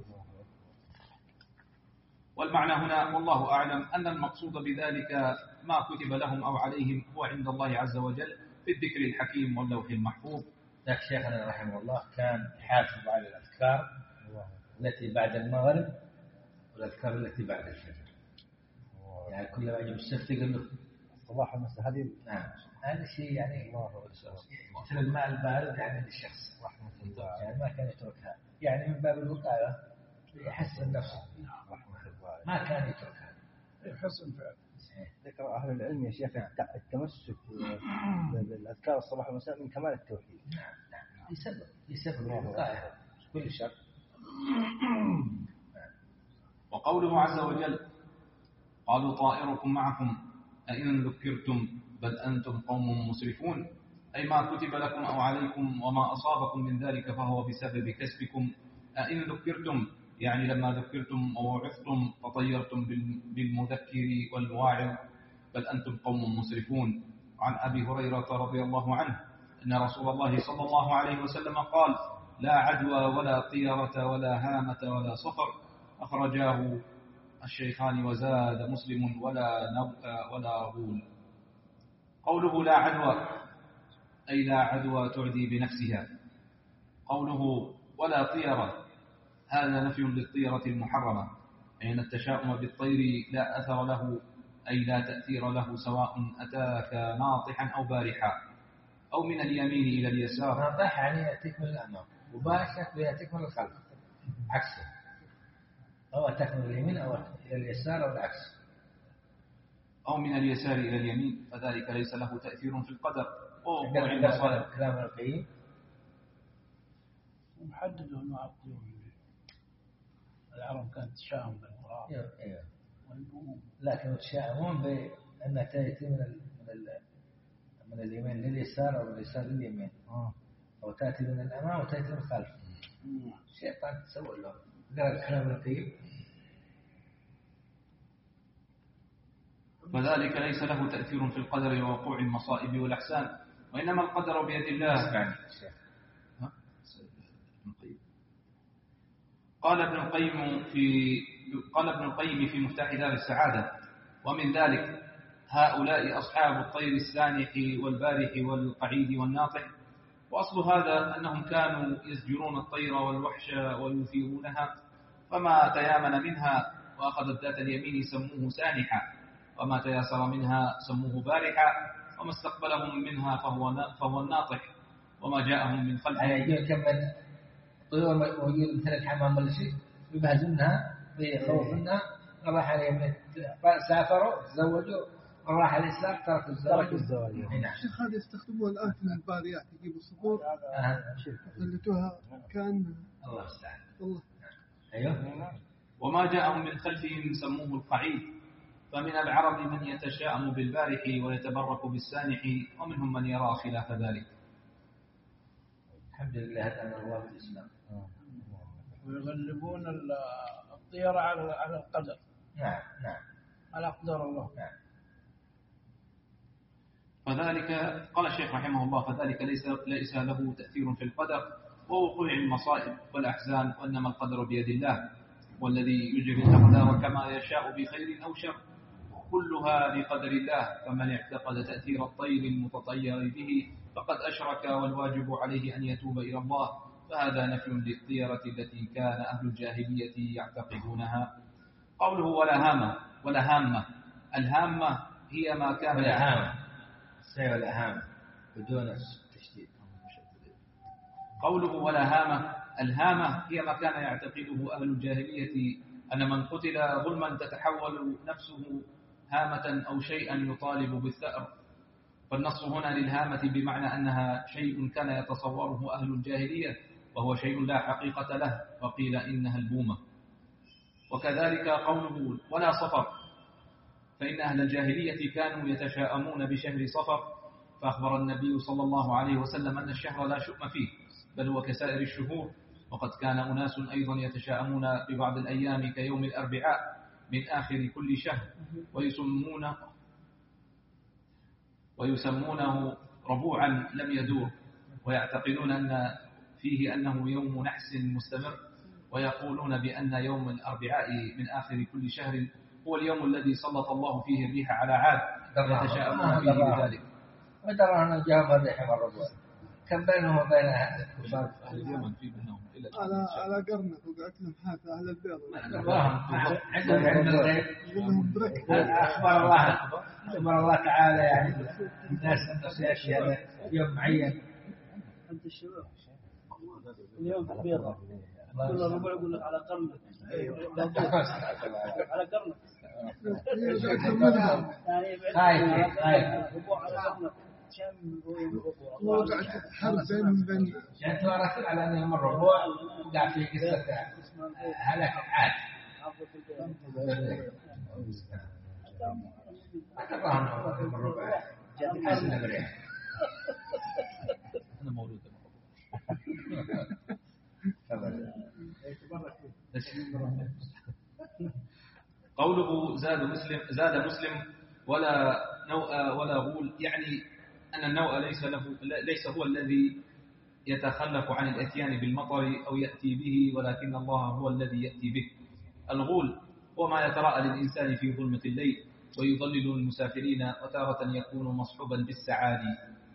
والمعنى هنا والله أعلم أن المقصود بذلك ما كتب لهم أو عليهم هو عند الله عز وجل في الذكر الحكيم واللوح المحفوظ. ذاك شيخنا رحمه الله كان يحافظ على الأذكار التي بعد المغرب والأذكار التي بعد الفجر. يعني كل ما يجب السفت يقول له صباح المساء هذه. نعم هذا شيء يعني مثل الماء البارد يعني للشخص رحمة الله يعني ما كان يتركها يعني من باب الوقاية يحسن نفسه رحمة الله ما كان يتركها يحسن فعلا. ذكر أهل العلم يا شيخ التمسك بالأذكار الصباح والمساء من كمال التوحيد. نعم نعم يسبب يسبب الوقاية كل شر. وقوله عز وجل قالوا طائركم معكم أئن ذكرتم بل أنتم قوم مسرفون، أي ما كتب لكم أو عليكم وما أصابكم من ذلك فهو بسبب كسبكم. أئن ذكرتم يعني لما ذكرتم ووعظتم فطيرتم بالمذكر والواعظ، بل أنتم قوم مسرفون. عن أبي هريرة رضي الله عنه أن رسول الله صلى الله عليه وسلم قال لا عدوى ولا طيرة ولا هامة ولا صفر، أخرجاه الشيخان وزاد مسلم ولا نبأ ولا غول. قوله لا عدوى أي لا عدوى تعدي بنفسها. قوله ولا طيرة هذا نفي للطيرة المحرمة، أي أن التشاؤم بالطير لا أثر له أي لا تأثير له سواء أتاك ناطحا أو بارحا أو من اليمين إلى اليسار. ناطح يعني يأتيك من الأمام، وبارحا يأتيك من الخلف عكسه، أو أتاك من اليمين أو إلى اليسار أو العكس. أو من اليسار إلى اليمين فذلك ليس له تأثير في القدر. وقوع المصائب كلام القيم محدد أنواع الطيور. العرب كانت تشاءم بالقرآن، ايوه، لكن يتشاءمون بأن تأتي من ال... من ال... من اليمين لليسار أو من اليسار لليمين، أو تأتي من الأمام وتأتي من الخلف. الشيطان تسوي له قال كلام القيم. فذلك ليس له تأثير في القدر ووقوع المصائب والأحسان، وإنما القدر بيد الله. قال ابن القيم في قال ابن القيم في مفتاح دار السعادة ومن ذلك هؤلاء أصحاب الطير السانح والبارح والقعيد والناطح. وأصل هذا أنهم كانوا يزجرون الطير والوحش ويثيرونها، فما تيامن منها وأخذت ذات اليمين سموه سانحا، وما تياسر منها سموه بارحا، وما استقبلهم منها فهو فهو الناطح، وما جاءهم من خلفهم. يعني يجي كم طيور موجود مثل الحمام ولا شيء يبهزونها ويخوفونها، راح عليهم سافروا تزوجوا وراح الإسلام تركوا الزواج الزواج. الشيخ هذا يستخدموه الآن في الباريات، يجيبوا الصخور يخلطوها كان الله استعان الله. أيوه. وما جاءهم من خلفهم سموه القعيد. فمن العرب من يتشاءم بالبارح ويتبرك بالسانح، ومنهم من يرى خلاف ذلك. الحمد لله هدانا الله بالإسلام. ويغلبون الطيرة على على القدر. نعم نعم على أقدار الله. نعم. فذلك قال الشيخ رحمه الله فذلك ليس ليس له تأثير في القدر ووقوع المصائب والأحزان، وإنما القدر بيد الله، والذي يجري الأقدار كما يشاء بخير أو شر، كلها بقدر الله. فمن اعتقد تأثير الطير المتطير به فقد أشرك، والواجب عليه أن يتوب إلى الله. فهذا نفي للطيرة التي كان أهل الجاهلية يعتقدونها. قوله ولا هامة ولا هامة، الهامة هي ما كان ولا هامة سير ولا هامة بدون تشديد. قوله ولا هامة، الهامة هي ما كان يعتقده أهل الجاهلية أن من قتل ظلما تتحول نفسه هامة أو شيئا يطالب بالثأر. فالنص هنا للهامة بمعنى أنها شيء كان يتصوره أهل الجاهلية وهو شيء لا حقيقة له، وقيل إنها البومة. وكذلك قوله ولا صفر، فإن أهل الجاهلية كانوا يتشاءمون بشهر صفر، فأخبر النبي صلى الله عليه وسلم أن الشهر لا شؤم فيه بل هو كسائر الشهور. وقد كان أناس أيضا يتشاءمون ببعض الأيام كيوم الأربعاء من آخر كل شهر، ويسمونه ويسمونه ربوعا لم يدور، ويعتقدون أن فيه أنه يوم نحس مستمر، ويقولون بأن يوم الأربعاء من آخر كل شهر هو اليوم الذي سلط الله فيه الريح على عاد، يتشاءمون فيه بذلك. ودرى أن جاب الريح والربوع كم بينهم وبين كفار أهل اليمن في بينهم إلى على على قرنك وقعت لهم حافة أهل البيض عندهم علم الغيب. أخبر الله أخبر الله تعالى يعني الناس أن أشياء يوم معين. أنت الشباب اليوم في البيضة كل الربع يقول لك على قرنك على قرنك خايف خايف ربوع على قرنك وقعت حرب بين بني يعني توارثون على أنهم الربوع وقع في قصة هلك عاد أتبعهم الربع حسن الريح أنا مولود قوله زاد مسلم زاد مسلم ولا نوء ولا غول، يعني أن النوء ليس له ليس هو الذي يتخلف عن الاتيان بالمطر أو يأتي به، ولكن الله هو الذي يأتي به. الغول هو ما يتراءى للإنسان في ظلمة الليل ويضلل المسافرين، وتارة يكون مصحوبا بالسعادي.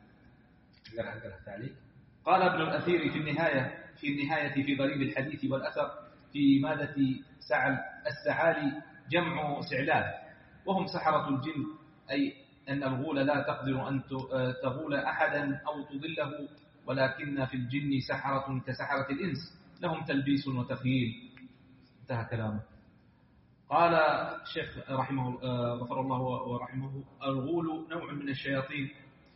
قال ابن الأثير في النهاية في النهاية في غريب الحديث والأثر في مادة سعل السعالي جمع سعلان، وهم سحرة الجن، أي أن الغول لا تقدر أن تغول أحدا أو تضله، ولكن في الجن سحرة كسحرة الإنس لهم تلبيس وتخييل. انتهى كلامه. قال الشيخ رحمه غفر الله ورحمه: الغول نوع من الشياطين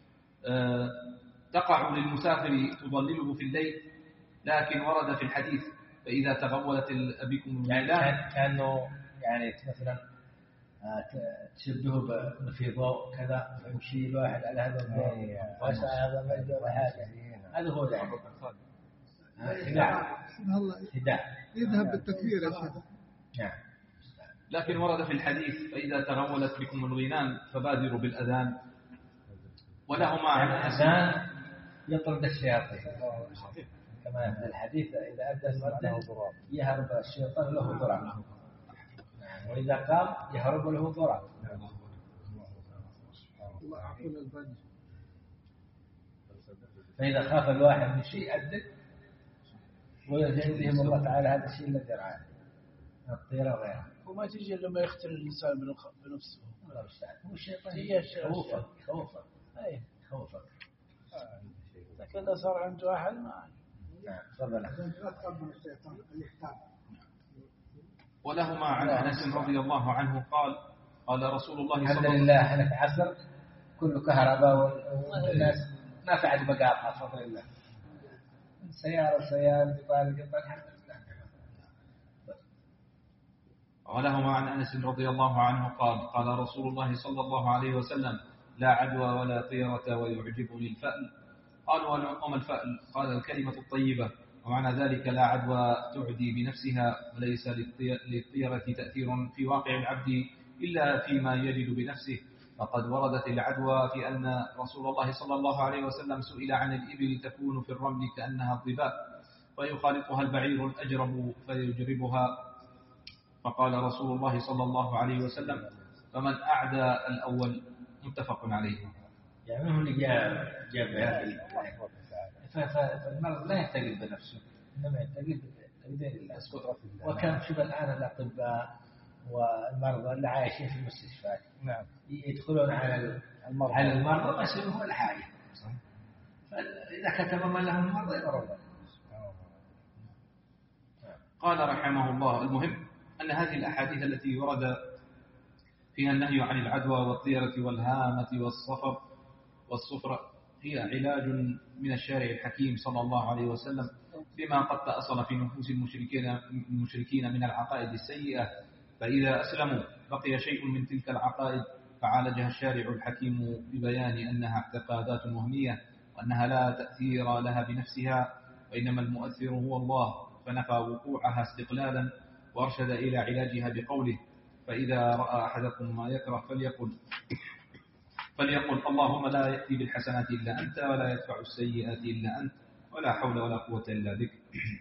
تقع للمسافر تضلله في الليل، لكن ورد في الحديث فإذا تغولت بكم يعني كأنه يعني مثلا تشبهه في ضوء كذا يمشي الواحد على هذا الضوء هذا ما يدور حاجة، هذا هو يعني خداع خداع يذهب بالتكبير يا شيخ. نعم. لكن ورد في الحديث فإذا تغولت بكم الغيلان فبادروا بالأذان، ولهما عن الأذان يطرد الشياطين كما في الحديث إذا أدى المؤذن يهرب الشيطان له ضرع، وإذا قام يهرب له ضرع. فإذا خاف الواحد من شيء أدد ويجزيهم الله تعالى هذا الشيء الذي رعاه الطيرة غيره، وما تجي لما يختل الإنسان بنفسه. هو الشيطان خوفك خوفك أي خوفك لكن صار عنده أحد ما نعم تفضل. ولهما عن أنس رضي الله عنه قال: قال رسول الله صلى الله عليه وسلم: الحمد لله احنا في عصر كله كهرباء والناس ما في عاد بقاطع بفضل الله، سيارة سيارة قطار قطار الحمد لله. ولهما عن أنس رضي الله عنه قال: قال رسول الله صلى الله عليه وسلم: لا عدوى ولا طيرة ويعجبني الفأل. قالوا: وما الفأل؟ قال: الكلمة الطيبة. ومعنى ذلك لا عدوى تعدي بنفسها، وليس للطيرة تأثير في واقع العبد إلا فيما يجد بنفسه. فقد وردت العدوى في أن رسول الله صلى الله عليه وسلم سئل عن الإبل تكون في الرمل كأنها الظباء ويخالطها البعير الأجرب فيجربها، فقال رسول الله صلى الله عليه وسلم: فمن أعدى الأول. متفق عليه. يعني من هو اللي جاب جاب هذا؟ فالمرض لا ينتقل بنفسه، إنما ينتقل بقدر الله. وكم شوف الآن الأطباء والمرضى اللي عايشين في المستشفيات نعم يدخلون على المرضى على المرضى ما يسوون ولا حاجة، فإذا كتب من لهم المرضى يضربون. قال رحمه الله: المهم أن هذه الأحاديث التي ورد فيها النهي عن العدوى والطيرة والهامة والصفر والصفر هي علاج من الشارع الحكيم صلى الله عليه وسلم بما قد تأصل في نفوس المشركين المشركين من العقائد السيئة، فإذا أسلموا بقي شيء من تلك العقائد فعالجها الشارع الحكيم ببيان أنها اعتقادات وهمية، وأنها لا تأثير لها بنفسها، وإنما المؤثر هو الله، فنفى وقوعها استقلالا وأرشد إلى علاجها بقوله: فإذا رأى أحدكم ما يكره فليقل فليقل اللهم لا يأتي بالحسنات إلا أنت ولا يدفع السيئات إلا أنت ولا حول ولا قوة إلا بك.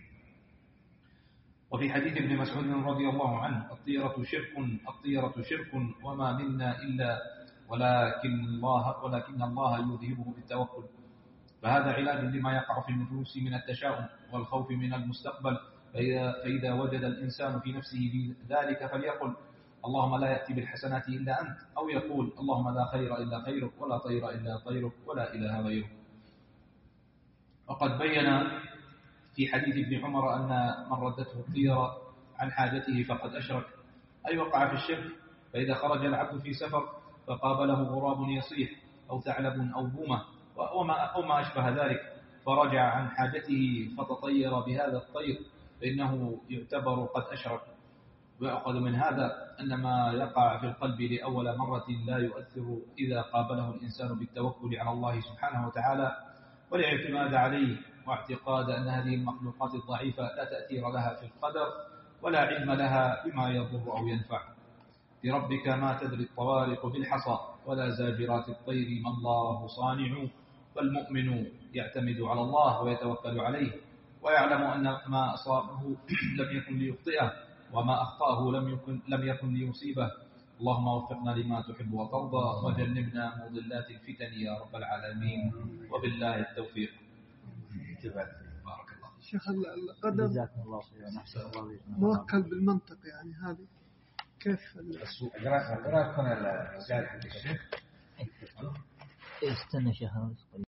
وفي حديث ابن مسعود رضي الله عنه: الطيرة شرك الطيرة شرك وما منا إلا ولكن الله ولكن الله يذهبه بالتوكل. فهذا علاج لما يقع في النفوس من التشاؤم والخوف من المستقبل، فإذا, فإذا وجد الإنسان في نفسه ذلك فليقل اللهم لا يأتي بالحسنات إلا أنت، أو يقول اللهم لا خير إلا خيرك ولا طير إلا طيرك ولا إله غيرك. وقد بين في حديث ابن عمر أن من ردته الطيرة عن حاجته فقد أشرك، أي وقع في الشرك. فإذا خرج العبد في سفر فقابله غراب يصيح أو ثعلب أو بومة وما أو ما أشبه ذلك، فرجع عن حاجته فتطير بهذا الطير فإنه يعتبر قد أشرك. ويأخذ من هذا أن ما يقع في القلب لأول مرة لا يؤثر إذا قابله الإنسان بالتوكل على الله سبحانه وتعالى والاعتماد عليه، واعتقاد أن هذه المخلوقات الضعيفة لا تأثير لها في القدر ولا علم لها بما يضر أو ينفع. بربك ما تدري الطوارق بالحصى ولا زاجرات الطير ما الله صانع. فالمؤمن يعتمد على الله ويتوكل عليه ويعلم أن ما أصابه لم يكن ليخطئه وما أخطأه لم يكن, لم يكن ليصيبه. اللهم وفقنا لما تحب وترضى وجنبنا مضلات الفتن يا رب العالمين، وبالله التوفيق. بارك الله. شيخ القدر موكل بالمنطق، يعني هذه كيف أقرأ أقرأ كون الرجال حق الشيخ. استنى شيخ